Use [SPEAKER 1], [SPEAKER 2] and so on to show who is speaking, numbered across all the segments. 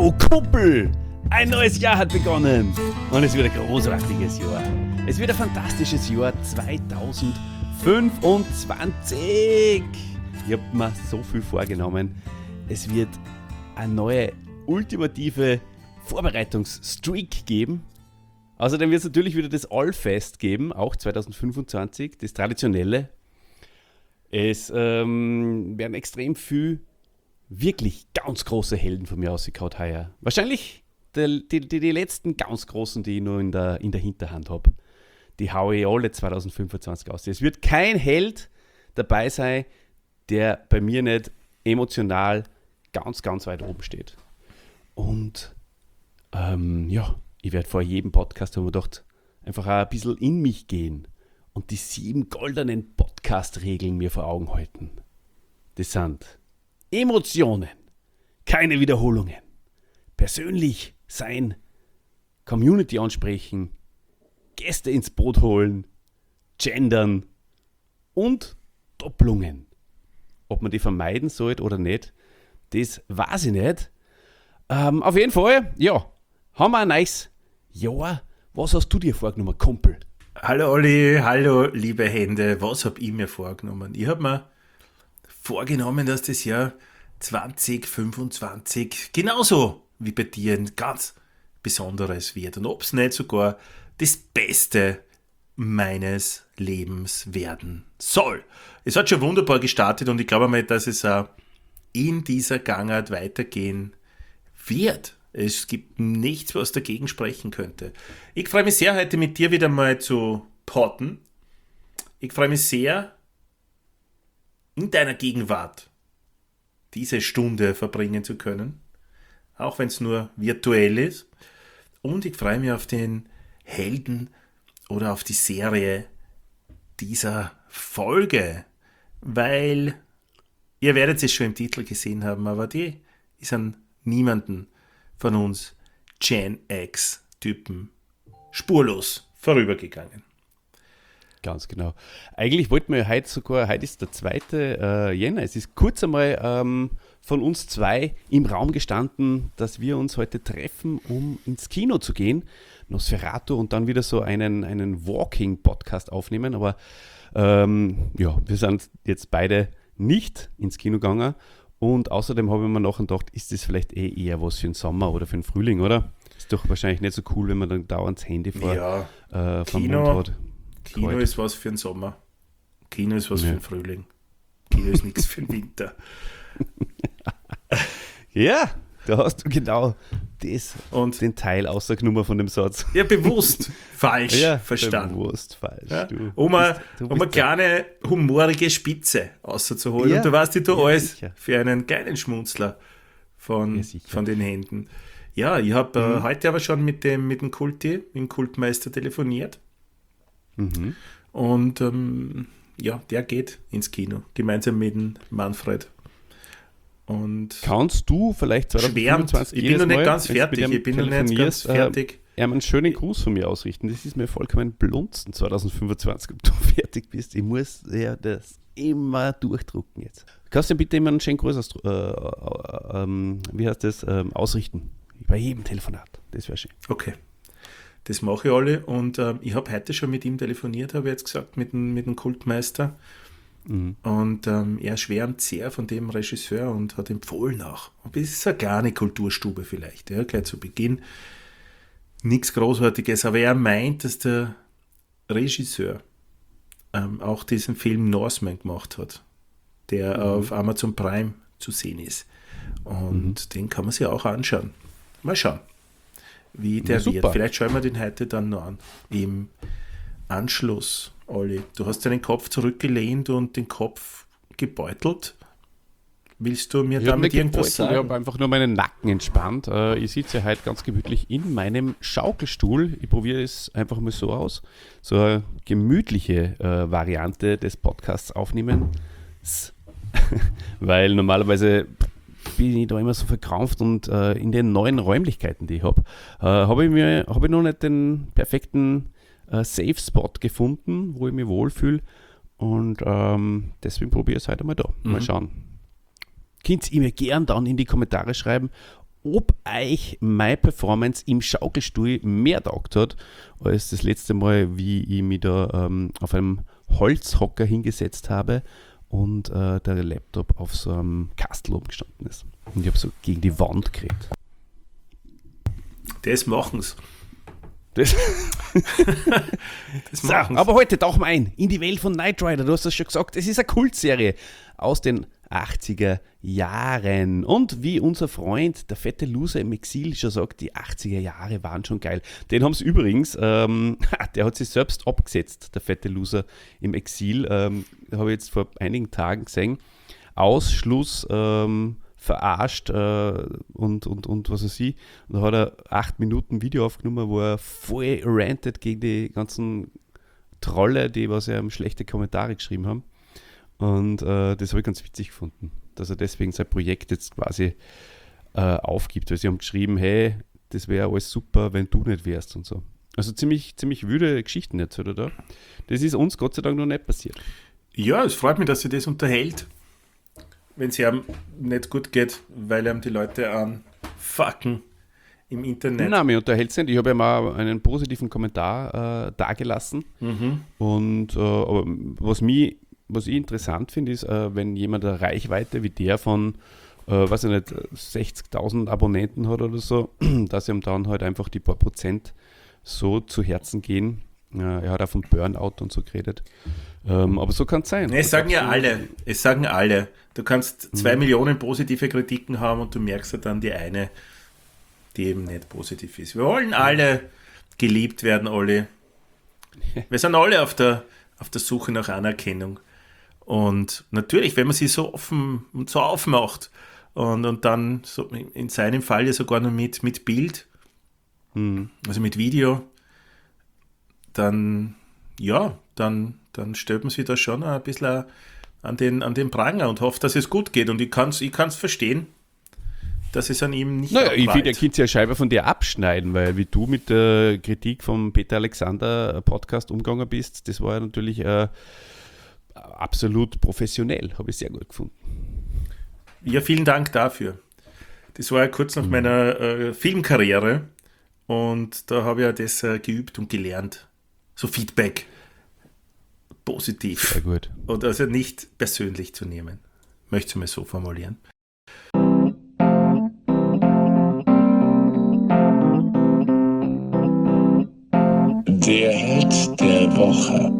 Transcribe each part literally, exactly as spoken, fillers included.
[SPEAKER 1] Hallo Kumpel! Ein neues Jahr hat begonnen und es wird ein großartiges Jahr. Es wird ein fantastisches Jahr zwanzig fünfundzwanzig. Ich habe mir so viel vorgenommen. Es wird eine neue ultimative Vorbereitungsstreak geben. Außerdem wird es natürlich wieder das Allfest geben, auch zwanzig fünfundzwanzig, das traditionelle. Es ähm, werden extrem viel wirklich ganz große Helden von mir ausgekaut heuer. Wahrscheinlich die, die, die, die letzten ganz großen, die ich nur in der, in der Hinterhand habe. Die haue ich alle zwanzig fünfundzwanzig aus. Es wird kein Held dabei sein, der bei mir nicht emotional ganz, ganz weit oben steht. Und ähm, ja, ich werde vor jedem Podcast, haben wir gedacht, einfach auch ein bisschen in mich gehen und die sieben goldenen Podcast-Regeln mir vor Augen halten. Das sind Emotionen, keine Wiederholungen, persönlich sein, Community ansprechen, Gäste ins Boot holen, gendern und Doppelungen. Ob man die vermeiden sollte oder nicht, das weiß ich nicht. Ähm, auf jeden Fall, ja, haben wir ein nice Jahr. Was hast du dir vorgenommen, Kumpel?
[SPEAKER 2] Hallo Olli, hallo liebe Hände, was habe ich mir vorgenommen? Ich habe mir vorgenommen, dass das Jahr zwanzig fünfundzwanzig genauso wie bei dir ein ganz besonderes wird. Und ob es nicht sogar das Beste meines Lebens werden soll. Es hat schon wunderbar gestartet und ich glaube mal, dass es auch in dieser Gangart weitergehen wird. Es gibt nichts, was dagegen sprechen könnte. Ich freue mich sehr, heute mit dir wieder mal zu podden. Ich freue mich sehr, in deiner Gegenwart diese Stunde verbringen zu können, auch wenn es nur virtuell ist. Und ich freue mich auf den Helden oder auf die Serie dieser Folge, weil ihr werdet es schon im Titel gesehen haben, aber die ist an niemanden von uns Gen X-Typen spurlos vorübergegangen.
[SPEAKER 1] Ganz genau. Eigentlich wollten wir heute sogar, heute ist der zweite Äh, Jänner, es ist kurz einmal ähm, von uns zwei im Raum gestanden, dass wir uns heute treffen, um ins Kino zu gehen, Nosferatu, und dann wieder so einen, einen Walking-Podcast aufnehmen, aber ähm, ja, wir sind jetzt beide nicht ins Kino gegangen und außerdem habe ich mir nachher gedacht, ist das vielleicht eh eher was für den Sommer oder für den Frühling, oder? Ist doch wahrscheinlich nicht so cool, wenn man dann dauernd das Handy vor
[SPEAKER 2] ja,
[SPEAKER 1] äh, vom
[SPEAKER 2] Kino,
[SPEAKER 1] Mund hat.
[SPEAKER 2] Kino
[SPEAKER 1] Kalt.
[SPEAKER 2] ist was für den Sommer. Kino ist was
[SPEAKER 1] Ja.
[SPEAKER 2] für den Frühling. Kino ist nichts für den Winter.
[SPEAKER 1] Ja, da hast du genau das,
[SPEAKER 2] Und
[SPEAKER 1] den Teil ausgenommen von dem Satz.
[SPEAKER 2] ja, bewusst falsch
[SPEAKER 1] Ja,
[SPEAKER 2] verstanden.
[SPEAKER 1] bewusst falsch.
[SPEAKER 2] Ja,
[SPEAKER 1] Du
[SPEAKER 2] um eine,
[SPEAKER 1] bist- du
[SPEAKER 2] um eine
[SPEAKER 1] bist der-
[SPEAKER 2] kleine humorige Spitze rauszuholen.
[SPEAKER 1] Ja,
[SPEAKER 2] Und du weißt, ich tue
[SPEAKER 1] ja,
[SPEAKER 2] alles
[SPEAKER 1] sicher.
[SPEAKER 2] für einen kleinen Schmunzler von,
[SPEAKER 1] Ja, sicher.
[SPEAKER 2] von den Händen. Ja, ich habe
[SPEAKER 1] Mhm.
[SPEAKER 2] äh, heute aber schon mit dem, mit dem Kulti, mit dem Kultmeister telefoniert.
[SPEAKER 1] Mhm.
[SPEAKER 2] Und ähm, ja, der geht ins Kino, gemeinsam mit dem Manfred. Und
[SPEAKER 1] Kannst du vielleicht
[SPEAKER 2] schwärmt,
[SPEAKER 1] zweitausendfünfundzwanzig
[SPEAKER 2] ich bin
[SPEAKER 1] jedes
[SPEAKER 2] noch nicht
[SPEAKER 1] Mal,
[SPEAKER 2] ganz
[SPEAKER 1] wenn du
[SPEAKER 2] fertig,
[SPEAKER 1] mit ihm
[SPEAKER 2] ich bin noch nicht ganz
[SPEAKER 1] telefonierst, äh,
[SPEAKER 2] fertig.
[SPEAKER 1] ihm einen schönen Gruß von mir ausrichten. Das ist mir vollkommen blunzen zwanzig fünfundzwanzig, ob du fertig bist. Ich muss ja das immer durchdrucken jetzt. Kannst du dir bitte immer einen schönen Gruß aus, äh, äh, ähm, wie heißt das, ähm, ausrichten? Bei jedem Telefonat. Das wäre schön.
[SPEAKER 2] Okay, das mache ich alle. Und ähm, ich habe heute schon mit ihm telefoniert, habe ich jetzt gesagt, mit dem, mit dem Kultmeister.
[SPEAKER 1] Mhm.
[SPEAKER 2] Und ähm, er schwärmt sehr von dem Regisseur und hat empfohlen auch. Und es ist eine kleine Kulturstube vielleicht, ja, gleich zu Beginn. Nichts Großartiges, aber er meint, dass der Regisseur ähm, auch diesen Film Norseman gemacht hat, der
[SPEAKER 1] Mhm.
[SPEAKER 2] auf Amazon Prime zu sehen ist. Und
[SPEAKER 1] Mhm.
[SPEAKER 2] den kann man sich auch anschauen. Mal schauen, wie der
[SPEAKER 1] Ja, super.
[SPEAKER 2] wird. Vielleicht schauen wir den heute dann noch an. Im Anschluss, Olli, du hast deinen Kopf zurückgelehnt und den Kopf gebeutelt. Willst du mir
[SPEAKER 1] Ich habe
[SPEAKER 2] damit
[SPEAKER 1] nicht
[SPEAKER 2] irgendwas
[SPEAKER 1] gebeutelt, ich habe
[SPEAKER 2] sagen?
[SPEAKER 1] einfach nur meinen Nacken entspannt. Äh, Ich sitze ja heute ganz gemütlich in meinem Schaukelstuhl. Ich probiere es einfach mal so aus. So eine gemütliche äh, Variante des Podcasts aufnehmen. Weil normalerweise bin ich da immer so verkrampft und äh, in den neuen Räumlichkeiten, die ich habe, äh, habe ich mir habe ich noch nicht den perfekten äh, Safe Spot gefunden, wo ich mich wohlfühle. Und ähm, deswegen probiere ich es heute mal da. Mal
[SPEAKER 2] Mhm.
[SPEAKER 1] schauen. Könnt ihr mir gern dann in die Kommentare schreiben, ob euch meine Performance im Schaukelstuhl mehr taugt hat, als das letzte Mal, wie ich mich da ähm, auf einem Holzhocker hingesetzt habe und äh, der Laptop auf so einem Kastel oben gestanden ist. Und ich habe so gegen die Wand geredet.
[SPEAKER 2] Das machen's.
[SPEAKER 1] Das
[SPEAKER 2] Das
[SPEAKER 1] so,
[SPEAKER 2] machen's.
[SPEAKER 1] aber heute tauchen wir ein in die Welt von Knight Rider. Du hast das schon gesagt, es ist eine Kultserie aus den achtziger Jahren. Und wie unser Freund, der fette Loser im Exil, schon sagt, die achtziger Jahre waren schon geil. Den haben sie übrigens, ähm, der hat sich selbst abgesetzt, der fette Loser im Exil. Ähm, habe ich jetzt vor einigen Tagen gesehen. Ausschluss ähm, verarscht äh, und, und, und was weiß ich. Und da hat er acht Minuten Video aufgenommen, wo er voll rantet gegen die ganzen Trolle, die was ja schlechte Kommentare geschrieben haben. Und äh, das habe ich ganz witzig gefunden, dass er deswegen sein Projekt jetzt quasi äh, aufgibt, weil sie haben geschrieben, hey, das wäre alles super, wenn du nicht wärst und so. Also ziemlich, ziemlich wüde Geschichten jetzt, oder da? Das ist uns Gott sei Dank noch nicht passiert.
[SPEAKER 2] Ja, es freut mich, dass sie das unterhält, wenn es ihm nicht gut geht, weil ihm die Leute anfucken im Internet.
[SPEAKER 1] Nein, mich unterhält es nicht. Ich habe ja mal einen positiven Kommentar äh, dagelassen.
[SPEAKER 2] Mhm.
[SPEAKER 1] Und äh, aber was mich Was ich interessant finde, ist, äh, wenn jemand eine Reichweite wie der von, äh, weiß ich nicht, sechzigtausend Abonnenten hat oder so, dass ihm dann halt einfach die paar Prozent so zu Herzen gehen. Äh, er hat auch vom Burnout und so geredet. Ähm, aber so kann es sein.
[SPEAKER 2] Nee, es sagen ja alle. Es sagen alle. Du kannst zwei
[SPEAKER 1] Mhm.
[SPEAKER 2] Millionen positive Kritiken haben und du merkst ja dann die eine, die eben nicht positiv ist. Wir wollen alle geliebt werden, Olli. Wir sind alle auf der, auf der Suche nach Anerkennung. Und natürlich, wenn man sich so offen und so aufmacht und, und dann so in seinem Fall ja sogar noch mit, mit Bild,
[SPEAKER 1] Mhm.
[SPEAKER 2] also mit Video, dann, ja, dann, dann stellt man sich da schon ein bisschen an den, an den Pranger und hofft, dass es gut geht. Und ich kann es ich kann's verstehen, dass es an ihm nicht
[SPEAKER 1] Naja, ich
[SPEAKER 2] abprallt.
[SPEAKER 1] finde, er könnte ja eine Scheibe von dir abschneiden, weil wie du mit der Kritik vom Peter Alexander Podcast umgegangen bist, das war ja natürlich äh, absolut professionell, habe ich sehr gut gefunden.
[SPEAKER 2] Ja, vielen Dank dafür. Das war ja kurz nach meiner äh, Filmkarriere und da habe ich ja das äh, geübt und gelernt. So Feedback. Positiv.
[SPEAKER 1] Sehr gut.
[SPEAKER 2] Und also nicht persönlich zu nehmen. Möchte ich mal so formulieren.
[SPEAKER 3] Der Held der Woche.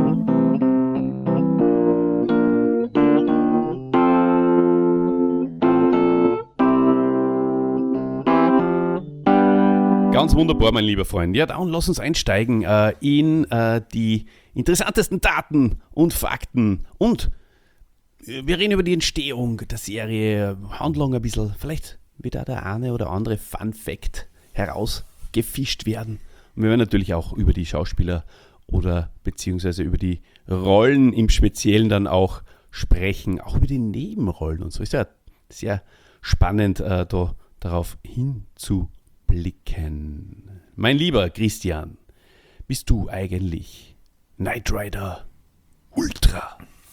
[SPEAKER 1] Ganz wunderbar, mein lieber Freund. Ja, dann lass uns einsteigen äh, in äh, die interessantesten Daten und Fakten. Und äh, wir reden über die Entstehung der Serie, Handlung ein bisschen. Vielleicht wird da der eine oder andere Fun Fact herausgefischt werden. Und wir werden natürlich auch über die Schauspieler oder beziehungsweise über die Rollen im Speziellen dann auch sprechen. Auch über die Nebenrollen und so. Ist ja sehr spannend, äh, da darauf hinzublicken. Mein lieber Christian, bist du eigentlich Knight Rider Ultra?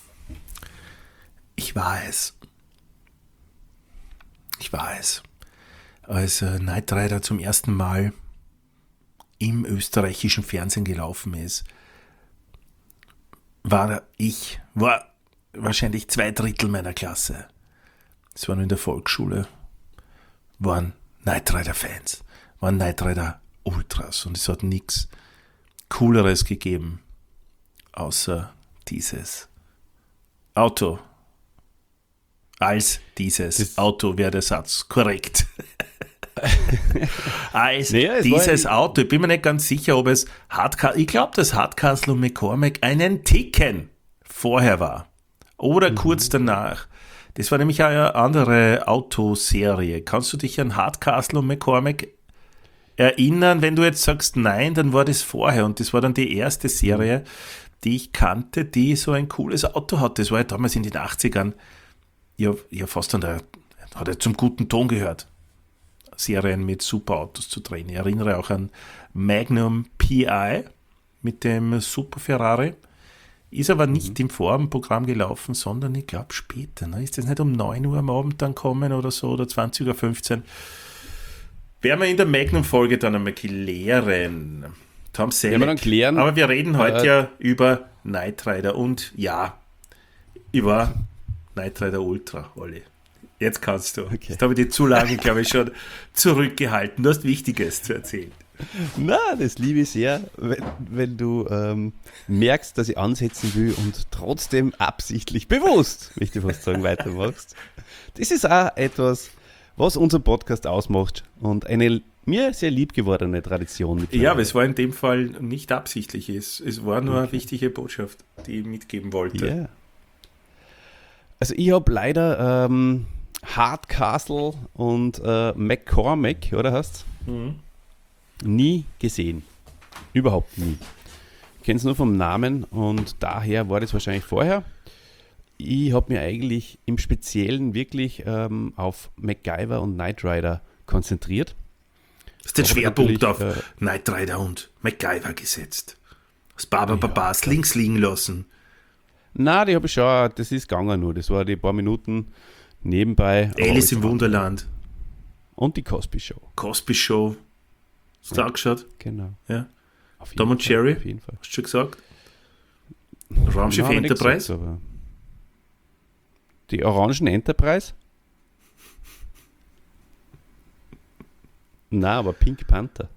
[SPEAKER 2] Ich war es. Ich war es. Als äh, Knight Rider zum ersten Mal im österreichischen Fernsehen gelaufen ist, war ich, war wahrscheinlich zwei Drittel meiner Klasse. Es waren in der Volksschule, waren Knight Rider Fans, waren Knight Rider Ultras und es hat nichts Cooleres gegeben, außer dieses Auto. Als dieses
[SPEAKER 1] Das-
[SPEAKER 2] Auto wäre der Satz korrekt. Als
[SPEAKER 1] Naja, es
[SPEAKER 2] dieses
[SPEAKER 1] war-
[SPEAKER 2] Auto, ich bin mir nicht ganz sicher, ob es Hardcastle, ich glaube, dass Hardcastle und McCormack einen Ticken vorher war. Oder
[SPEAKER 1] Mhm.
[SPEAKER 2] kurz danach. Das war nämlich eine andere Autoserie. Kannst du dich an Hardcastle und McCormack erinnern? Wenn du jetzt sagst nein, dann war das vorher. Und das war dann die erste Serie, die ich kannte, die so ein cooles Auto hat. Das war ja damals in den achtzigern ja, ja fast an der, hat er zum guten Ton gehört, Serien mit Superautos zu drehen. Ich erinnere auch an Magnum P I mit dem Super Ferrari. Ist aber nicht mhm. im Vorabendprogramm gelaufen, sondern ich glaube später. Ne? Ist das nicht um neun Uhr am Abend dann kommen oder so oder zwanzig Uhr fünfzehn? Werden wir in der Magnum-Folge dann einmal klären. Tom Selleck.
[SPEAKER 1] Wir dann klären.
[SPEAKER 2] Aber wir reden heute
[SPEAKER 1] äh,
[SPEAKER 2] ja über Knight Rider und ja, über Knight Rider Ultra, Olli. Jetzt kannst du. Okay. Jetzt habe ich die zu lange, glaube ich, schon zurückgehalten. Du hast Wichtiges zu erzählen.
[SPEAKER 1] Na, das liebe ich sehr, wenn, wenn du ähm, merkst, dass ich ansetzen will und trotzdem absichtlich bewusst, möchte ich fast sagen, weitermachst. Das ist auch etwas, was unseren Podcast ausmacht und eine mir sehr lieb gewordene Tradition.
[SPEAKER 2] Ja, aber es war in dem Fall nicht absichtlich. Es, es war nur okay. eine wichtige Botschaft, die ich mitgeben wollte.
[SPEAKER 1] Yeah. Also ich habe leider ähm, Hardcastle und äh, McCormack, oder hast mhm. nie gesehen. Überhaupt nie. Ich kenne es nur vom Namen und daher war das wahrscheinlich vorher. Ich habe mir eigentlich im Speziellen wirklich ähm, auf MacGyver und Knight Rider konzentriert.
[SPEAKER 2] Du hast den Schwerpunkt auf äh, Knight Rider und MacGyver gesetzt. Das Barber-Babas ja, links liegen lassen.
[SPEAKER 1] Na, die habe ich schon, das ist gegangen nur. Das war die paar Minuten nebenbei.
[SPEAKER 2] Alice im Wunderland.
[SPEAKER 1] Und die Cosby Show.
[SPEAKER 2] Cosby Show. Hast du ja. angeschaut?
[SPEAKER 1] Genau.
[SPEAKER 2] Ja.
[SPEAKER 1] Auf
[SPEAKER 2] Tom und Jerry.
[SPEAKER 1] Auf jeden Fall.
[SPEAKER 2] Hast du schon gesagt? Raumschiff
[SPEAKER 1] Nein,
[SPEAKER 2] Enterprise.
[SPEAKER 1] Gesagt, aber die Orangen Enterprise? Na, aber Pink Panther.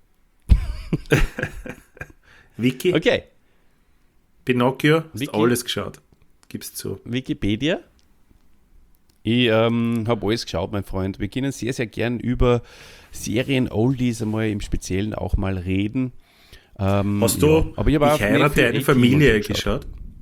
[SPEAKER 2] Wiki.
[SPEAKER 1] Okay.
[SPEAKER 2] Pinocchio. Hast
[SPEAKER 1] Wiki.
[SPEAKER 2] alles geschaut. Gib's zu.
[SPEAKER 1] Wikipedia. Ich ähm, habe alles geschaut, mein Freund. Wir können sehr, sehr gern über Serien-Oldies einmal im Speziellen auch mal reden. Ähm,
[SPEAKER 2] Hast du
[SPEAKER 1] ja. Aber ich,
[SPEAKER 2] ich heirate eine Familie geschaut?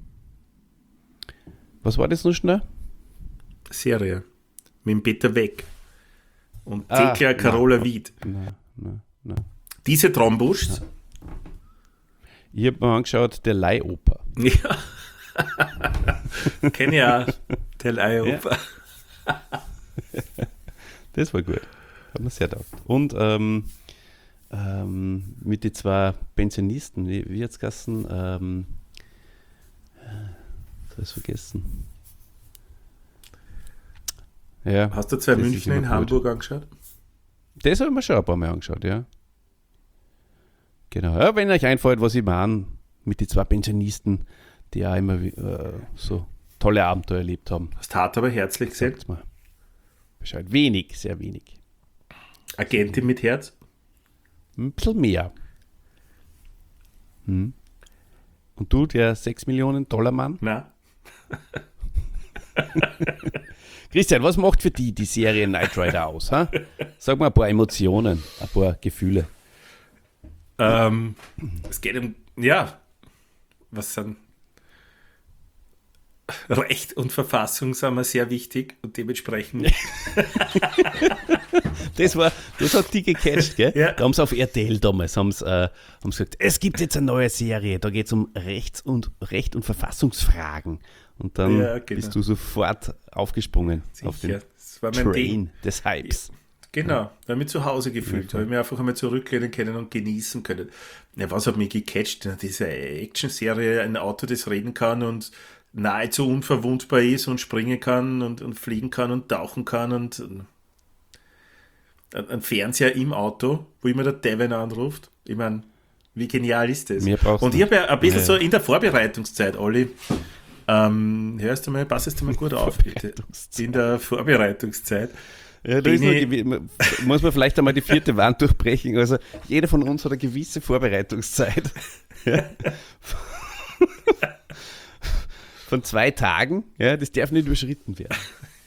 [SPEAKER 1] Was war das noch schnell?
[SPEAKER 2] Serie. Mit dem Peter Weck. Und
[SPEAKER 1] Ah,
[SPEAKER 2] Thekla Carola
[SPEAKER 1] nein.
[SPEAKER 2] Wied.
[SPEAKER 1] Nein, nein, nein.
[SPEAKER 2] Diese Trombusch.
[SPEAKER 1] Ich habe mir angeschaut, der Leihoper.
[SPEAKER 2] Ja. Kenne ich auch. Der Leihoper.
[SPEAKER 1] Ja. Das war gut. Hat mir sehr gedacht. Und ähm, ähm, mit den zwei Pensionisten, wie, wie jetzt Gassen, ähm, ich habe es vergessen. Ja,
[SPEAKER 2] hast du zwei München in Hamburg gut. angeschaut?
[SPEAKER 1] Das habe ich mir schon ein paar Mal angeschaut, ja. Genau. Ja, wenn euch einfällt, was ich meine, mit den zwei Pensionisten, die auch immer äh, so tolle Abenteuer erlebt haben.
[SPEAKER 2] Hast hart, aber herzlich gesehen?
[SPEAKER 1] Mal Bescheid. Wenig, sehr wenig.
[SPEAKER 2] Agentin mit Herz?
[SPEAKER 1] Ein bisschen mehr. Hm. Und du, der sechs Millionen Dollar Mann?
[SPEAKER 2] Nein.
[SPEAKER 1] Christian, was macht für die die Serie Knight Rider aus? Ha? Sag mal ein paar Emotionen, ein paar Gefühle.
[SPEAKER 2] Ähm, es geht um, ja, was sind Recht und Verfassung sind mir sehr wichtig und dementsprechend.
[SPEAKER 1] das, war, das hat die gecatcht, gell?
[SPEAKER 2] Ja.
[SPEAKER 1] Da haben sie auf R T L damals haben's, äh, haben's gesagt, es gibt jetzt eine neue Serie, da geht es um Rechts- und Recht- und Verfassungsfragen. Und dann
[SPEAKER 2] ja, genau.
[SPEAKER 1] bist du sofort aufgesprungen
[SPEAKER 2] Sicher.
[SPEAKER 1] auf den
[SPEAKER 2] das war mein
[SPEAKER 1] Train
[SPEAKER 2] Ding.
[SPEAKER 1] des Hypes.
[SPEAKER 2] Genau, da habe ich mich zu Hause gefühlt, da habe ich mich einfach einmal zurücklehnen können und genießen können. Ja, was hat mich gecatcht? Diese Action-Serie, ein Auto, das reden kann und nahezu unverwundbar ist und springen kann und, und fliegen kann und tauchen kann und ein, ein Fernseher im Auto, wo immer der Devin anruft. Ich meine, wie genial ist das? Und ich habe ja ein bisschen ja. so in der Vorbereitungszeit, Olli, ähm, hörst du mal, passest du mal gut auf, bitte. In der Vorbereitungszeit.
[SPEAKER 1] Ja, da ist noch, muss man vielleicht einmal die vierte Wand durchbrechen. Also jeder von uns hat eine gewisse Vorbereitungszeit. Ja. Von zwei Tagen, ja, das darf nicht überschritten werden.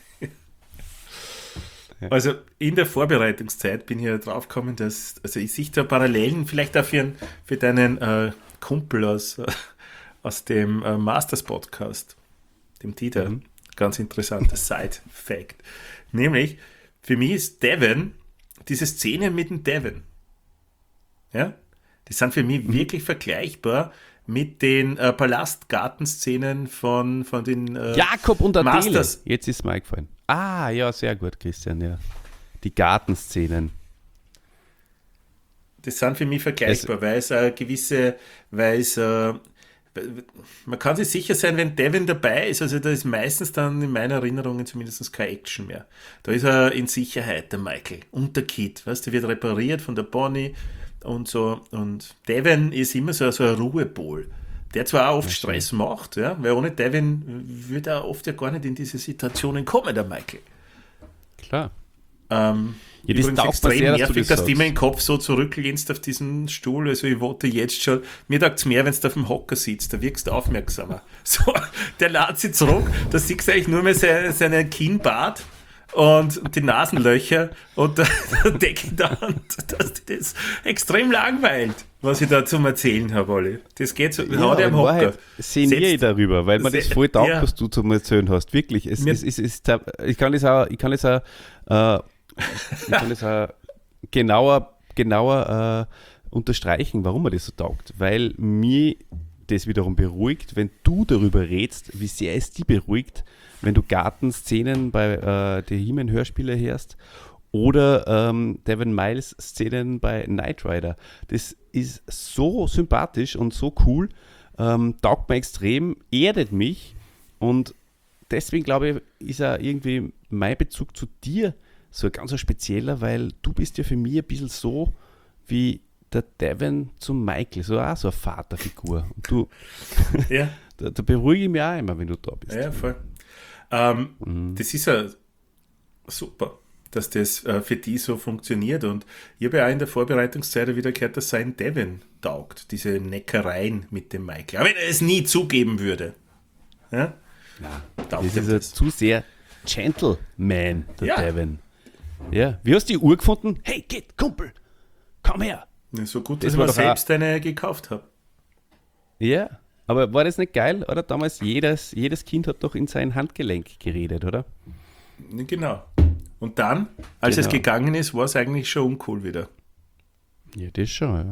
[SPEAKER 2] Ja. Also in der Vorbereitungszeit bin ich ja drauf gekommen, dass, also ich sehe da Parallelen, vielleicht auch für, einen, für deinen äh, Kumpel aus, aus dem äh, Masters-Podcast, dem Dieter, mhm. ganz interessanter Side-Fact. Nämlich, für mich ist Devon, diese Szene mit dem Devon, ja, die sind für mich mhm. wirklich vergleichbar mit den äh, Palastgartenszenen von, von den äh,
[SPEAKER 1] Jakob und Adele.
[SPEAKER 2] Masters.
[SPEAKER 1] Jetzt ist mir eingefallen. Ah, ja, sehr gut, Christian, ja. Die Gartenszenen.
[SPEAKER 2] Das sind für mich vergleichbar, es, weil es eine gewisse, weil es, äh, Man kann sich sicher sein, wenn Devin dabei ist, also da ist meistens dann in meiner Erinnerung zumindest keine Action mehr. Da ist er in Sicherheit, der Michael. Und der Kid, weißt du, der wird repariert von der Bonnie und so. Und Devin ist immer so, so ein Ruhepol, der zwar auch oft Stress macht, ja, weil ohne Devin würde er oft ja gar nicht in diese Situationen kommen, der Michael.
[SPEAKER 1] Klar.
[SPEAKER 2] Ähm,
[SPEAKER 1] Ja, das
[SPEAKER 2] übrigens
[SPEAKER 1] taugt mir
[SPEAKER 2] extrem
[SPEAKER 1] sehr, dass du
[SPEAKER 2] nervig,
[SPEAKER 1] das
[SPEAKER 2] dass du immer
[SPEAKER 1] sagst.
[SPEAKER 2] den Kopf so zurücklehnst auf diesen Stuhl. Also ich warte jetzt schon. Mir taugt es mehr, wenn du auf dem Hocker sitzt. Da wirkst du aufmerksamer. So, der lädt sich zurück. Da siehst du eigentlich nur mehr seine, seinen Kinnbart und die Nasenlöcher und der, der Decke da. Dass dich das extrem langweilt, was ich da zum Erzählen habe, Olli. Das geht so.
[SPEAKER 1] Ja,
[SPEAKER 2] hau dir am
[SPEAKER 1] in
[SPEAKER 2] Hocker.
[SPEAKER 1] Wahrheit sinniere ich
[SPEAKER 2] Setzt-
[SPEAKER 1] darüber, weil man das
[SPEAKER 2] Se-
[SPEAKER 1] voll taugt,
[SPEAKER 2] ja.
[SPEAKER 1] was du zum Erzählen hast. Wirklich. Es,
[SPEAKER 2] Mir-
[SPEAKER 1] es, es, es, ich kann das auch, ich kann das auch, äh, ich kann das auch genauer, genauer äh, unterstreichen, warum mir das so taugt. Weil mir das wiederum beruhigt, wenn du darüber redest, wie sehr es dich beruhigt, wenn du Gartenszenen bei äh, der He-Man-Hörspiele hörst oder ähm, Devin Miles Szenen bei Knight Rider. Das ist so sympathisch und so cool, ähm, taugt mir extrem, erdet mich und deswegen glaube ich, ist auch irgendwie mein Bezug zu dir so ein ganz spezieller, weil du bist ja für mich ein bisschen so wie der Devin zum Michael, so auch so eine Vaterfigur. Und du,
[SPEAKER 2] Ja.
[SPEAKER 1] da, da beruhige ich mich auch immer, wenn du da bist.
[SPEAKER 2] Ja, voll. Ähm,
[SPEAKER 1] Mhm.
[SPEAKER 2] Das ist ja super, dass das äh, für die so funktioniert. Und ich habe ja auch in der Vorbereitungszeit wieder gehört, dass sein Devin taugt, diese Neckereien mit dem Michael. Aber wenn er es nie zugeben würde. Ja? Taugt
[SPEAKER 1] Das
[SPEAKER 2] ihm
[SPEAKER 1] ist ein zu sehr Gentleman, der
[SPEAKER 2] Ja.
[SPEAKER 1] Devin. Ja, wie hast du die Uhr gefunden? Hey, Kid, Kumpel, komm her.
[SPEAKER 2] Ja, so gut,
[SPEAKER 1] Das
[SPEAKER 2] dass ich
[SPEAKER 1] war
[SPEAKER 2] mir
[SPEAKER 1] doch
[SPEAKER 2] selbst eine gekauft habe.
[SPEAKER 1] Ja, aber war das nicht geil? Oder damals jedes, jedes Kind hat doch in sein Handgelenk geredet, oder?
[SPEAKER 2] Genau. Und dann, als
[SPEAKER 1] Genau.
[SPEAKER 2] es gegangen ist, war es eigentlich schon uncool wieder.
[SPEAKER 1] Ja, das schon, ja.